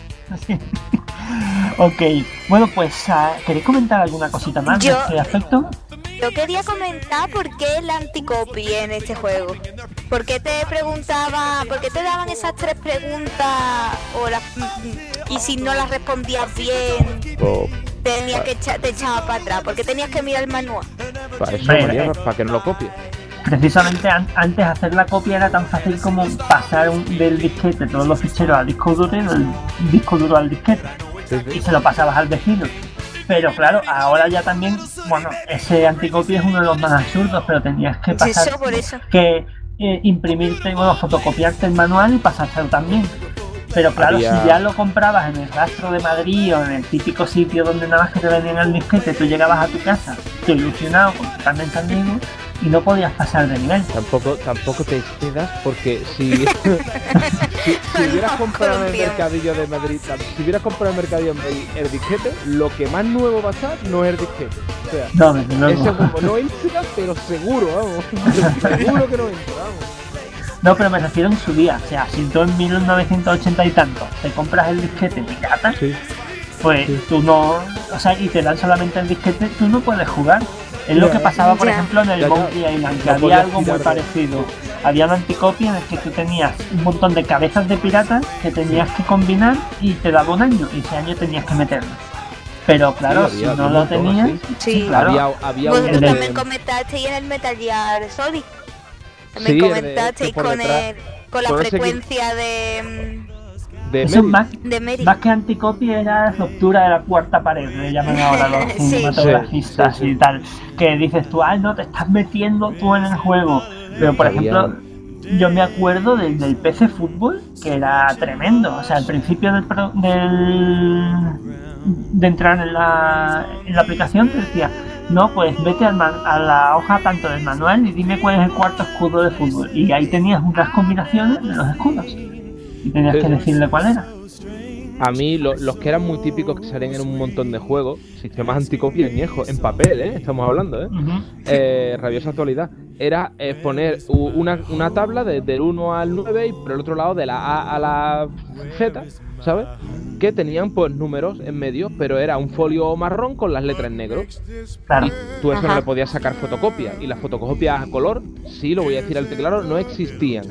Ok, bueno, pues ¿queréis comentar alguna cosita más de Yo- este aspecto? Yo quería comentar por qué el anticopy en este juego. ¿Por qué te preguntaba, por qué te daban esas 3 preguntas y si no las respondías bien, "Oh, tenías que te echaba para atrás? ¿Por qué tenías que mirar el manual? para eso, Hombre, María, para que no lo copie. Precisamente antes hacer la copia era tan fácil como pasar del disquete todos los ficheros al disco duro y del disco duro al disquete. Sí, Y sí. se lo pasabas al vecino. Pero claro, ahora ya también, bueno, ese anticopia es uno de los más absurdos, pero tenías que pasar, Eso, por eso. que imprimirte, bueno, fotocopiarte el manual y pasárselo también. Pero claro, Había- si ya lo comprabas en el rastro de Madrid o en el típico sitio donde nada más que te vendían el disquete, tú llegabas a tu casa, tú ilusionado con tu carnet amigo y no podías pasar de nivel. Tampoco te excedas porque si hubieras comprado en el colombiano. mercadillo de Madrid, si hubieras comprado en el mercadillo de Madrid el disquete, lo que más nuevo va a estar no es el disquete. O sea, No, desde luego. ese juego no entra, pero seguro, vamos. Seguro que no entra, vamos. No, pero me refiero en su día. O sea, si tú en 1980 y tanto te compras el disquete pirata, Sí. pues tú no, o sea, y te dan solamente el disquete, tú no puedes jugar. Es lo Ya, que pasaba, por ya. ejemplo, en el Ya, ya. Monkey Island, que No había podías algo muy tirarlo. parecido. Había un anticopia en el que tú tenías un montón de cabezas de piratas que tenías que combinar y te daba un año, y ese año tenías que meterlo. Pero claro, Sí, si había no un lo montón tenías, así. Sí. claro. Había Vosotros uno de- también comentasteis en el Metal Gear Solid. También Sí, el de- comentasteis que por con, detrás- con la con ese que- frecuencia de eso más, Mary. más que anticopia era ruptura de la cuarta pared, le llaman ahora los Sí. cinematografistas Sí. y tal. Que dices tú, ay, no te estás metiendo tú en el juego. Pero por Había- ejemplo, yo me acuerdo del PC Fútbol, que era tremendo. O sea, al principio de entrar en la aplicación te decía, no, pues vete a la hoja tanto del manual y dime cuál es el cuarto escudo de fútbol. Y ahí tenías unas combinaciones de los escudos. Y tenías Sí, que sí. decirle cuál era. A mí, los que eran muy típicos que salían en un montón de juegos, sistemas anticopia añejos, en papel, estamos hablando, Ujú. Rabiosa actualidad, era poner una tabla del 1 al 9 y por el otro lado de la A a la Z, ¿sabes? Que tenían pues números en medio, pero era un folio marrón con las letras en negro. Claro. Y tú eso no Ajá. le podías sacar fotocopia. Y las fotocopias a color, sí, lo voy a decir al claro, no existían.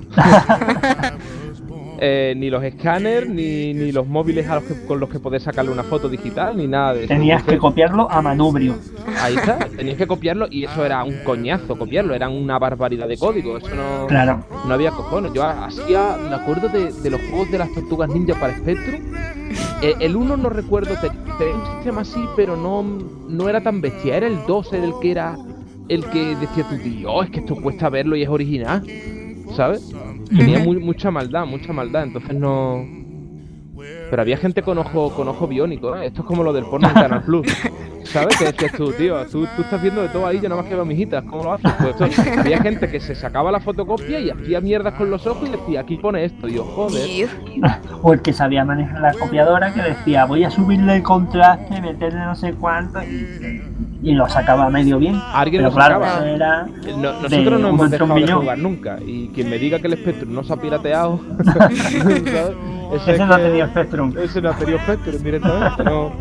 Ni los escáneres, ni los móviles con los que podés sacarle una foto digital, ni nada de eso. Tenías que Entonces, copiarlo a manubrio. ahí está, tenías que copiarlo y eso era un coñazo copiarlo, era una barbaridad de código, eso Claro. no había cojones. Yo hacía, me acuerdo de los juegos de las tortugas ninja para Spectrum. El 1 no recuerdo, tenía un sistema así, pero no era tan bestia. Era el 2 el que era el que decía tú, tío, es que esto cuesta verlo y es original, ¿sabes? Tenía mucha maldad, entonces no pero había gente con ojo biónico, ¿eh? Esto es como lo del porno en Canal Plus. ¿Sabes? Que decías tú, tío, tú estás viendo de todo ahí, yo nada más que veo mijitas, ¿cómo lo haces? Pues esto, había gente que se sacaba la fotocopia y hacía mierdas con los ojos y decía, aquí pone esto, y yo, joder. O el que sabía manejar la copiadora que decía, voy a subirle el contraste, meterle no sé cuánto, y lo sacaba medio bien. Alguien pero lo sacaba. Claro, eso era nosotros no hemos dejado de jugar nunca, y quien me diga que el Spectrum no se ha pirateado, ¿sabes? Ese no ha tenido Spectrum. Ese no ha tenido Spectrum directamente, no.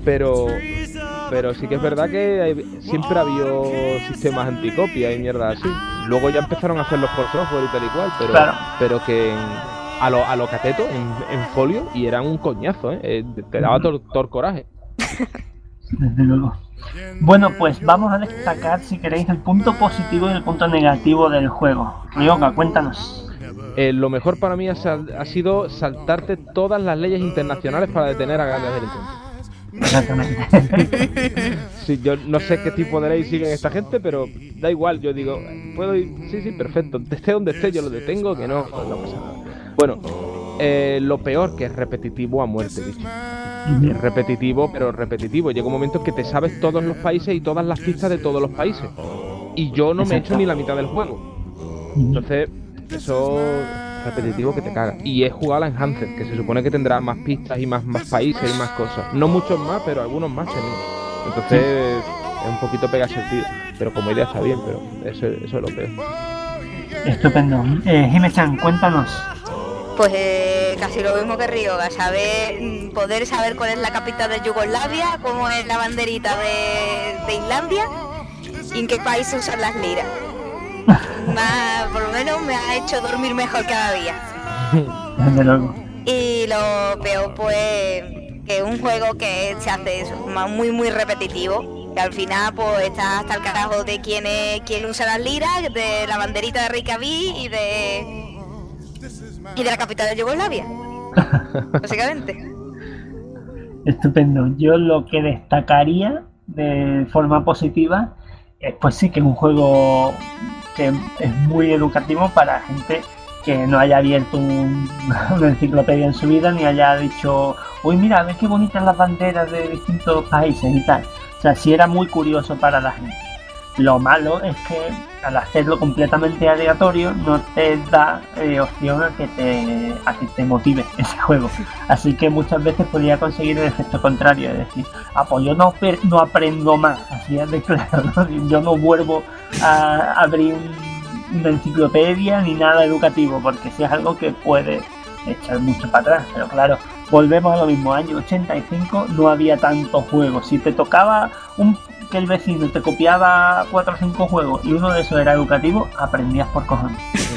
Pero sí que es verdad que siempre ha habido sistemas anticopia y mierda así. Luego ya empezaron a hacerlos por software y tal y cual, pero que a lo cateto, en folio, y eran un coñazo, te daba todo el coraje. Desde luego. Bueno, pues vamos a destacar, si queréis, el punto positivo y el punto negativo del juego. Ryoga, cuéntanos. Lo mejor para mí ha sido saltarte todas las leyes internacionales para detener a grandes delincuentes. Exactamente. Sí, yo no sé qué tipo de ley siguen esta gente, pero da igual, yo digo, puedo ir, sí, perfecto, esté donde esté, yo lo detengo, que no pasa nada. Bueno, lo peor, que es repetitivo a muerte, bicho. Es repetitivo, pero repetitivo. Llega un momento en que te sabes todos los países y todas las pistas de todos los países. Y yo no me he hecho ni la mitad del juego. Entonces, eso repetitivo que te caga. Y he jugado a la Enhanced, que se supone que tendrá más pistas y más países y más cosas. No muchos más, pero algunos más tenía. Entonces es un poquito pegarse el tiro. Pero como idea está bien, pero eso es lo peor. Estupendo. Hime-chan, cuéntanos. Pues casi lo mismo que Ryoga, poder saber cuál es la capital de Yugoslavia, cómo es la banderita de Islandia y en qué país se usan las liras. Por lo menos me ha hecho dormir mejor cada día. Desde luego. Y lo peor, pues, que es un juego que se hace eso, muy muy repetitivo. Que al final, pues, está hasta el carajo de quién usa las liras, de la banderita de Reykjavik y de la capital de Yugoslavia. Básicamente. Estupendo. Yo lo que destacaría de forma positiva es, pues sí, que es un juego que es muy educativo para gente que no haya abierto una enciclopedia en su vida ni haya dicho, uy, mira, ves qué bonitas las banderas de distintos países y tal. O sea, sí era muy curioso para la gente. Lo malo es que al hacerlo completamente aleatorio no te da opción a que te motive ese juego. Así que muchas veces podría conseguir el efecto contrario, es decir, pues yo no aprendo más, así es de claro, ¿no? Yo no vuelvo a abrir una enciclopedia ni nada educativo, porque sí es algo que puede echar mucho para atrás. Pero claro, volvemos a lo mismo, año 85 no había tantos juegos. Si te tocaba que el vecino te copiaba 4 o 5 juegos y uno de esos era educativo, aprendías por cojones.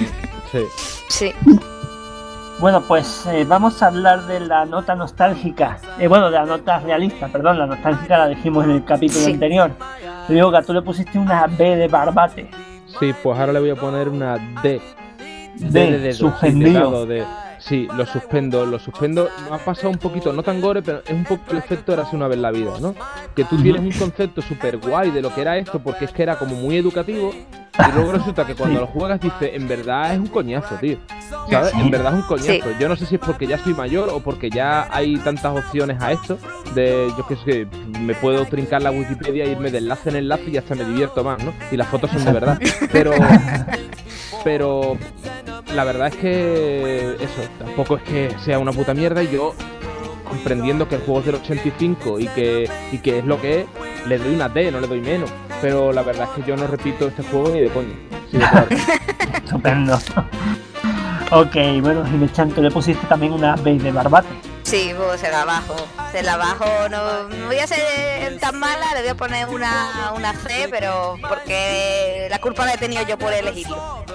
Sí. Bueno, pues vamos a hablar de la nota nostálgica. De la nota realista, perdón, la nostálgica la dijimos en el capítulo anterior. Ryoga, tú le pusiste una B de barbate. Sí, pues ahora le voy a poner una D. De suspendido. Sí, lo suspendo. Me ha pasado un poquito, no tan gore, pero es un poco el efecto de Érase una vez la vida, ¿no? Que tú tienes un concepto súper guay de lo que era esto, porque es que era como muy educativo, y luego resulta que cuando lo juegas dices, en verdad es un coñazo, tío. ¿Sabes? En verdad es un coñazo. Sí. Yo no sé si es porque ya soy mayor o porque ya hay tantas opciones a esto, yo qué sé, me puedo trincar la Wikipedia e irme de enlace en enlace y hasta me divierto más, ¿no? Y las fotos son de verdad. Pero la verdad es que eso, tampoco es que sea una puta mierda, y yo, comprendiendo que el juego es del 85 y que es lo que es, le doy una D, no le doy menos. Pero la verdad es que yo no repito este juego ni de coño. Sí, de claro. Estupendo. Ok, bueno, Hime-chan, tú le pusiste también una B de barbate. Sí, pues se la bajo, no voy a ser tan mala, le voy a poner una C, pero porque la culpa la he tenido yo por elegirlo.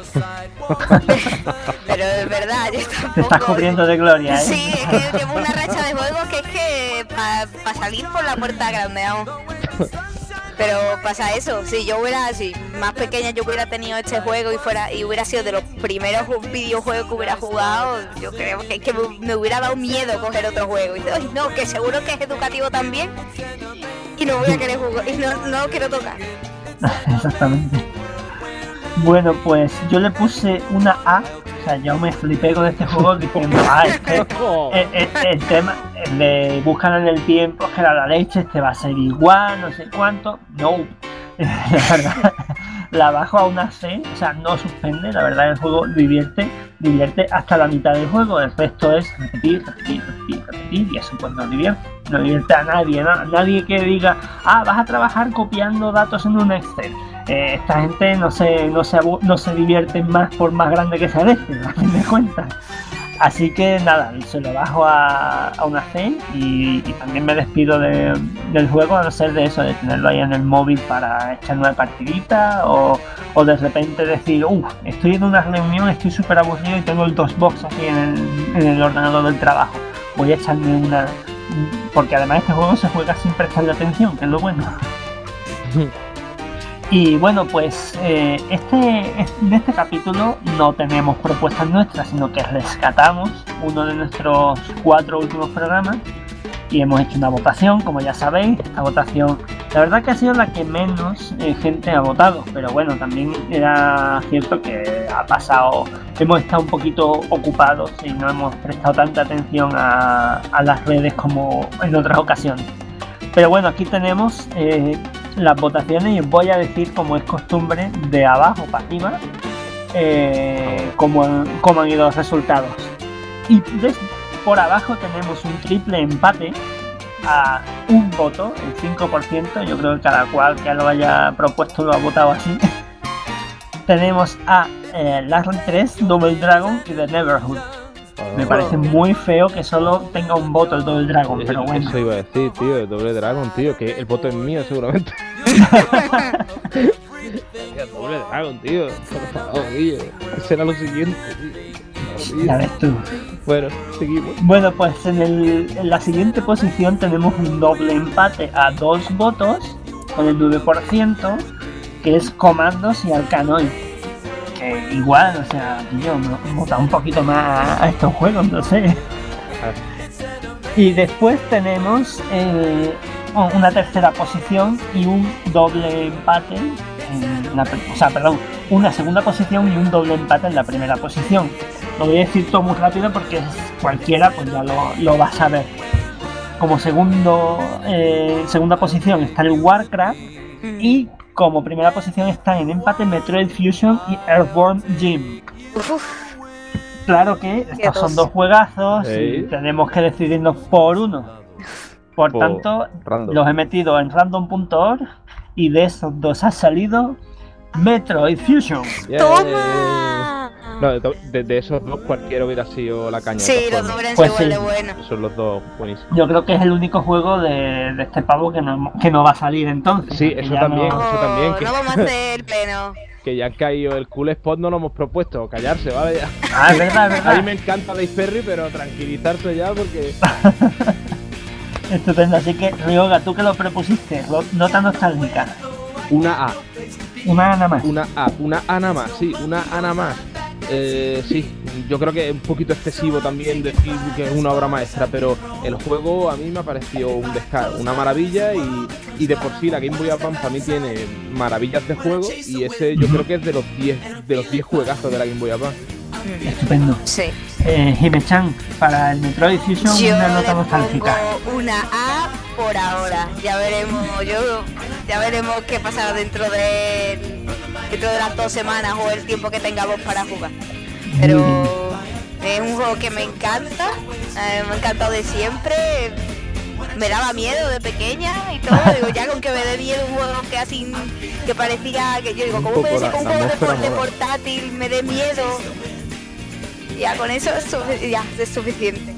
Pero es verdad, yo tampoco... Te estás cubriendo de gloria, ¿eh? Sí, es que llevo una racha de juegos que es que para salir por la puerta grande, vamos. Pero pasa eso, si yo hubiera, si más pequeña yo hubiera tenido este juego y hubiera sido de los primeros videojuegos que hubiera jugado, yo creo que me hubiera dado miedo coger otro juego. Y no, que seguro que es educativo también y no voy a querer jugar y no lo quiero tocar. Exactamente. Bueno, pues yo le puse una A, sea, yo me flipé con este juego diciendo, es que el tema de buscar en el tiempo, es que era la leche, este va a ser igual, no sé cuánto. No, la verdad, la bajo a una C, o sea, no suspende, la verdad el juego divierte hasta la mitad del juego, el resto es repetir, y eso pues no divierte a nadie, nadie que diga, vas a trabajar copiando datos en un Excel. Esta gente no se divierte más por más grande que sea este, a fin de cuentas. Así que nada, se lo bajo a una C y también me despido del juego, a no ser de eso, de tenerlo ahí en el móvil para echar una partidita o de repente decir, estoy en una reunión, estoy súper aburrido y tengo el DOSBox aquí en el ordenador del trabajo. Voy a echarme una... Porque además este juego se juega sin prestarle atención, que es lo bueno. Y bueno, pues en este capítulo no tenemos propuestas nuestras, sino que rescatamos uno de nuestros 4 últimos programas y hemos hecho una votación, como ya sabéis. Esta votación, la verdad que ha sido la que menos gente ha votado, pero bueno, también era cierto que hemos estado un poquito ocupados y no hemos prestado tanta atención a las redes como en otras ocasiones. Pero bueno, aquí tenemos las votaciones y os voy a decir, como es costumbre, de abajo para arriba, cómo han ido los resultados. Y por abajo tenemos un triple empate a un voto, el 5%, yo creo que cada cual que lo haya propuesto lo ha votado así. Tenemos a Larry 3, Double Dragon y The Neverhood. Me parece muy feo que solo tenga un voto el Double Dragon, pero bueno. Eso iba a decir, tío, el Double Dragon, tío, que el voto es mío seguramente. El Double Dragon, tío, por favor, tío. Ese era lo siguiente, tío. Ya ves tú. Bueno, seguimos. Bueno, pues en la siguiente posición tenemos un doble empate a 2 votos, con el 9%, que es Comandos y Arkanoid. Que igual, o sea, tío, me vota un poquito más a estos juegos, no sé. Y después tenemos una tercera posición y un doble empate una segunda posición y un doble empate en la primera posición. Lo voy a decir todo muy rápido porque cualquiera pues ya lo va a saber. Como segunda posición está el Warcraft y como primera posición están en empate Metroid Fusion y Earthworm Jim. Claro que estos son 2 juegazos y tenemos que decidirnos por uno. Por tanto, random. Los he metido en random.org y de esos 2 ha salido Metroid Fusion. Yeah. ¡Toma! No, de esos 2 cualquiera hubiera sido la caña. Sí, los 2 hubieran sido igual de buenos. Son los 2 buenísimos. Yo creo que es el único juego de este pavo que no va a salir entonces. Sí, eso también, no vamos a hacer pleno. Que ya ha caído el cool spot, no lo hemos propuesto, callarse, ¿vale? Es verdad, es verdad. A mí me encanta Dave Perry, pero tranquilizarse ya porque... Estupendo, así que Ryoga, tú que lo propusiste, nota nostálgica. Una A. Una A nada más. Una A nada más, sí, una A nada más. Sí, yo creo que es un poquito excesivo también decir que es una obra maestra, pero el juego a mí me ha parecido un descaro, una maravilla y de por sí la Game Boy Advance para mí tiene maravillas de juego y ese yo creo que es de los 10 juegazos de la Game Boy Advance. Estupendo. Sí. Hime-chan, para el Metroid Fusion, una nota nostálgica. Una A por ahora. Ya veremos qué pasará dentro de las 2 semanas o el tiempo que tengamos para jugar. Pero es un juego que me encanta, me ha encantado de siempre. Me daba miedo de pequeña y todo, digo, ya con que me dé miedo un juego que así, que parecía que yo digo, ¿cómo puede ser que un juego de portátil me dé miedo? Ya con eso es suficiente.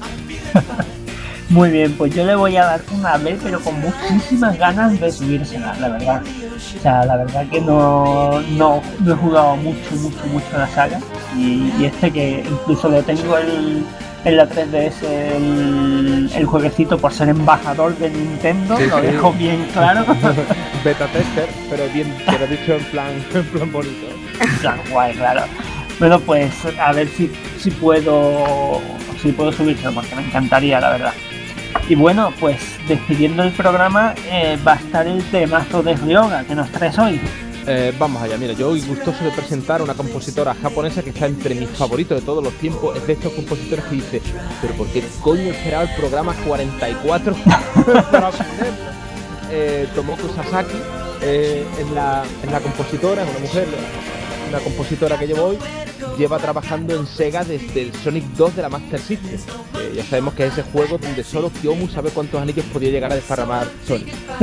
Muy bien, pues yo le voy a dar una B, pero con muchísimas ganas de subírsela, la verdad. O sea, la verdad que no he jugado mucho la saga y este que incluso lo tengo en la 3DS el jueguecito por ser embajador de Nintendo, sí, lo dejo bien claro. Beta tester, pero dicho en plan bonito. En plan guay, claro. Bueno, pues a ver si puedo subirlo, porque me encantaría, la verdad. Y bueno, pues despidiendo el programa va a estar el temazo de Ryoga que nos traes hoy. Vamos allá, mira, yo hoy gustoso de presentar a una compositora japonesa que está entre mis favoritos de todos los tiempos. Es de estos compositores que dice, pero ¿por qué coño esperaba el programa 44 para aprender? Tomoko Sasaki es la compositora, es una mujer, una compositora que llevo hoy. Lleva trabajando en Sega desde el Sonic 2 de la Master System. Ya sabemos que es ese juego donde solo Kyomu sabe cuántos anillos podía llegar a desparramar Sonic.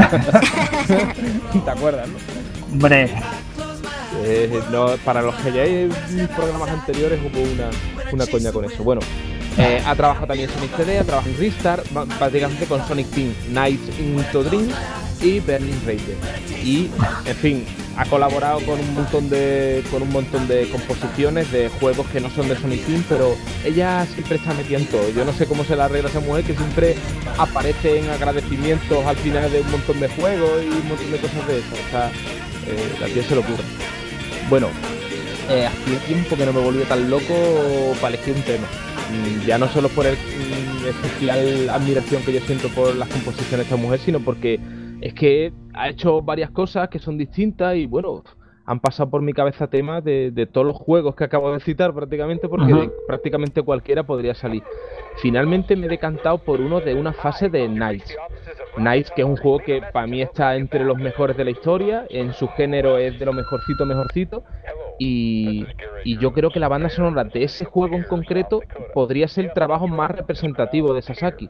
¿Te acuerdas, no? Hombre. No, para los que ya hay programas anteriores hubo una coña con eso. Bueno, ha trabajado también en Sonic CD, ha trabajado en Ristar, prácticamente con Sonic Team, Nights into Dreams y Burning Raider. Y, en fin, ha colaborado con un montón de composiciones de juegos que no son de Sonic Team, pero ella siempre está metida en todo. Yo no sé cómo se la arregla esa mujer, que siempre aparece en agradecimientos al final de un montón de juegos y un montón de cosas de esas. O sea, la tía se lo ocurre. Bueno, hacía tiempo que no me volvía tan loco para elegir un tema. Ya no solo por el especial admiración que yo siento por las composiciones de esta mujer, sino porque es que ha hecho varias cosas que son distintas y bueno, han pasado por mi cabeza temas de todos los juegos que acabo de citar prácticamente, porque de prácticamente cualquiera podría salir. Finalmente me he decantado por uno de una fase de Nights. Nights, que es un juego que para mí está entre los mejores de la historia, en su género es de lo mejorcito, y yo creo que la banda sonora de ese juego en concreto podría ser el trabajo más representativo de Sasaki.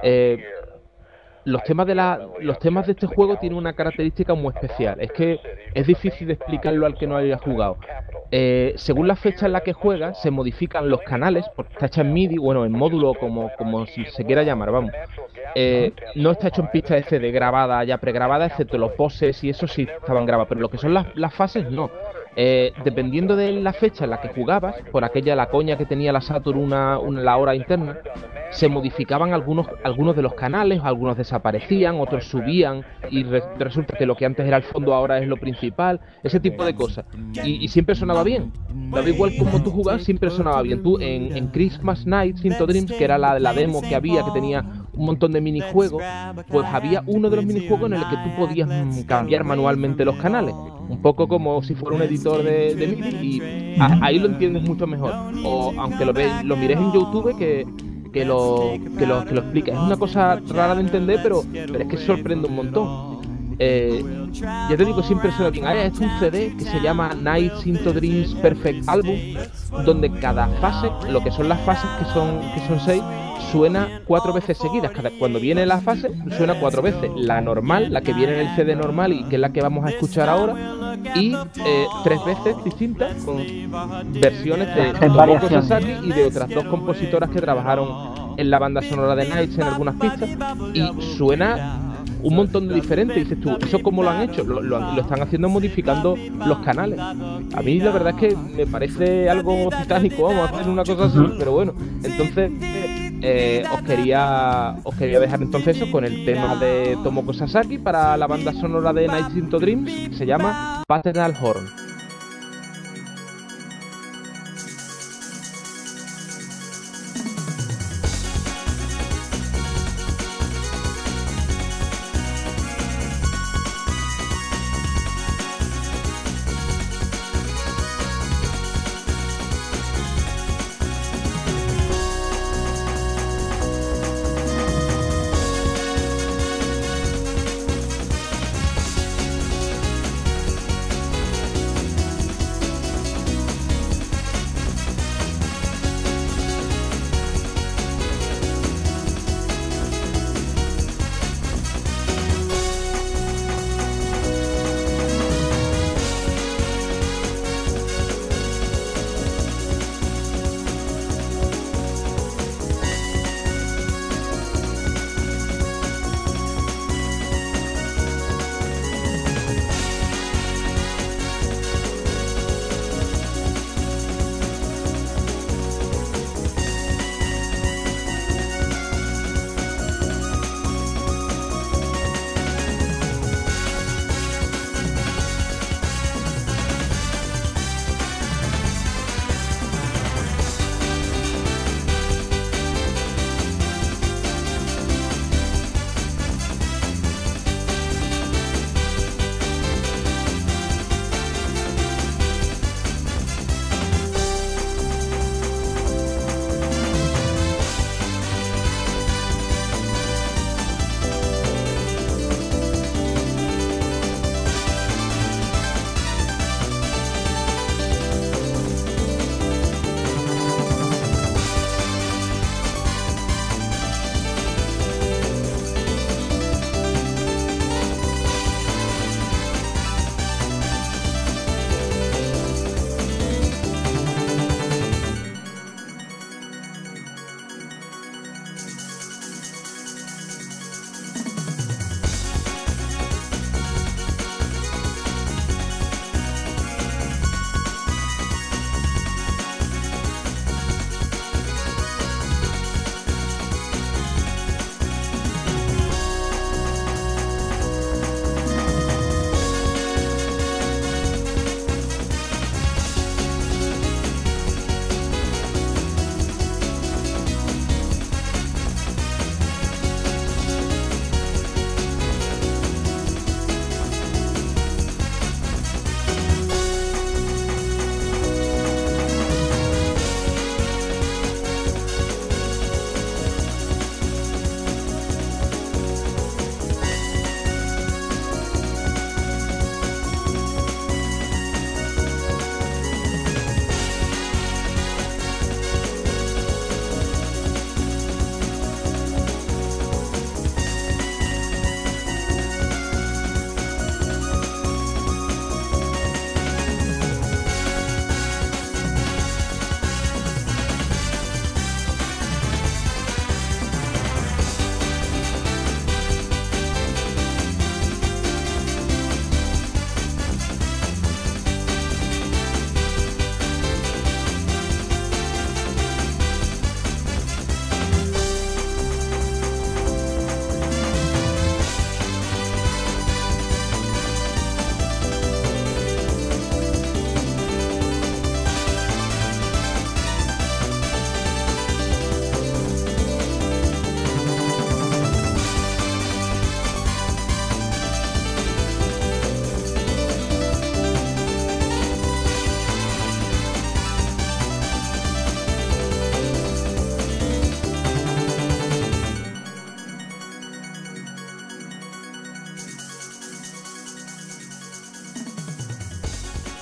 Los temas de este juego tienen una característica muy especial. Es que es difícil de explicarlo al que no haya jugado. Según la fecha en la que juega, se modifican los canales, porque está hecha en MIDI, bueno, en módulo, como se quiera llamar, vamos. No está hecho en pista de CD grabada, ya pregrabada, excepto los bosses y eso sí estaban grabados, pero lo que son las fases no. Dependiendo de la fecha en la que jugabas, por la coña que tenía la Saturn la hora interna, se modificaban algunos de los canales, algunos desaparecían, otros subían y resulta que lo que antes era el fondo ahora es lo principal, ese tipo de cosas. Y siempre sonaba bien. Daba igual como tú jugabas, siempre sonaba bien. Tú en Christmas Night into Dreams, que era la demo que había, que tenía un montón de minijuegos, pues había uno de los minijuegos en el que tú podías cambiar manualmente los canales. Un poco como si fuera un editor de MIDI y ahí lo entiendes mucho mejor. O aunque lo mires en YouTube que lo explica. Es una cosa rara de entender, pero es que sorprende un montón. Ya te digo, siempre suena bien. Ahora es un CD que se llama Nights into Dreams Perfect Album, donde cada fase, lo que son las fases que son 6, suena 4 veces seguidas. Cuando viene la fase, suena 4 veces. La normal, la que viene en el CD normal y que es la que vamos a escuchar ahora, y 3 veces distintas con versiones de Tomoko Sasaki y de otras 2 compositoras que trabajaron en la banda sonora de Nights en algunas pistas, y suena un montón de diferentes. Dices tú, ¿eso cómo lo han hecho? Lo están haciendo modificando los canales. A mí la verdad es que me parece algo titánico, vamos a hacer una cosa así, pero bueno, entonces os quería dejar entonces eso con el tema de Tomoko Sasaki para la banda sonora de Nights into Dreams, que se llama Paternal Horn.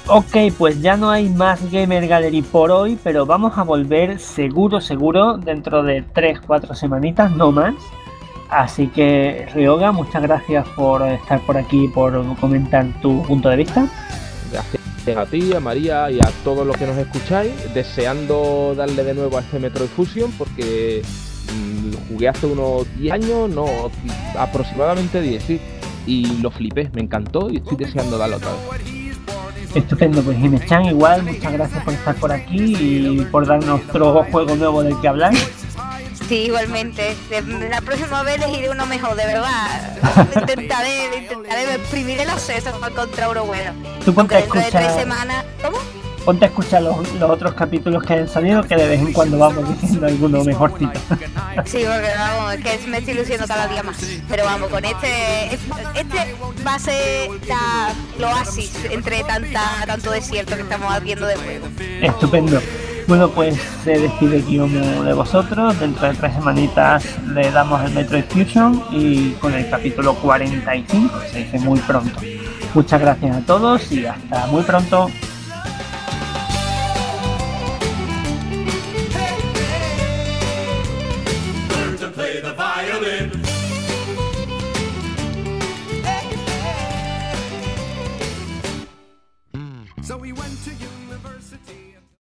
Ok, pues ya no hay más Gamer Gallery por hoy, pero vamos a volver seguro dentro de 3-4 semanitas, no más. Así que, Ryoga, muchas gracias por estar por aquí, por comentar tu punto de vista. Gracias a ti, a María y a todos los que nos escucháis, deseando darle de nuevo a este Metroid Fusion porque lo jugué hace unos 10 años, no, aproximadamente 10, sí, y lo flipé, me encantó y estoy deseando darlo otra vez. Estupendo, pues Hime-chan, igual, muchas gracias por estar por aquí y por darnos otro juego nuevo del que hablar. Sí, igualmente. La próxima vez elegiré uno mejor, de verdad. Intentaré exprimir el acceso para encontrar uno bueno. Tú ponte a dentro de escuchar, 3 semanas... ¿Cómo? ponte a escuchar los otros capítulos que han salido, que de vez en cuando vamos diciendo alguno mejorcito. Sí, porque vamos, es que me estoy luciendo cada día más. Pero vamos, con este va a ser el oasis entre tanto desierto que estamos viendo de juego. Estupendo. Bueno, pues se despide Kiyomo de vosotros. Dentro de 3 semanitas le damos el Metroid Fusion y con el capítulo 45, se dice muy pronto. Muchas gracias a todos y hasta muy pronto.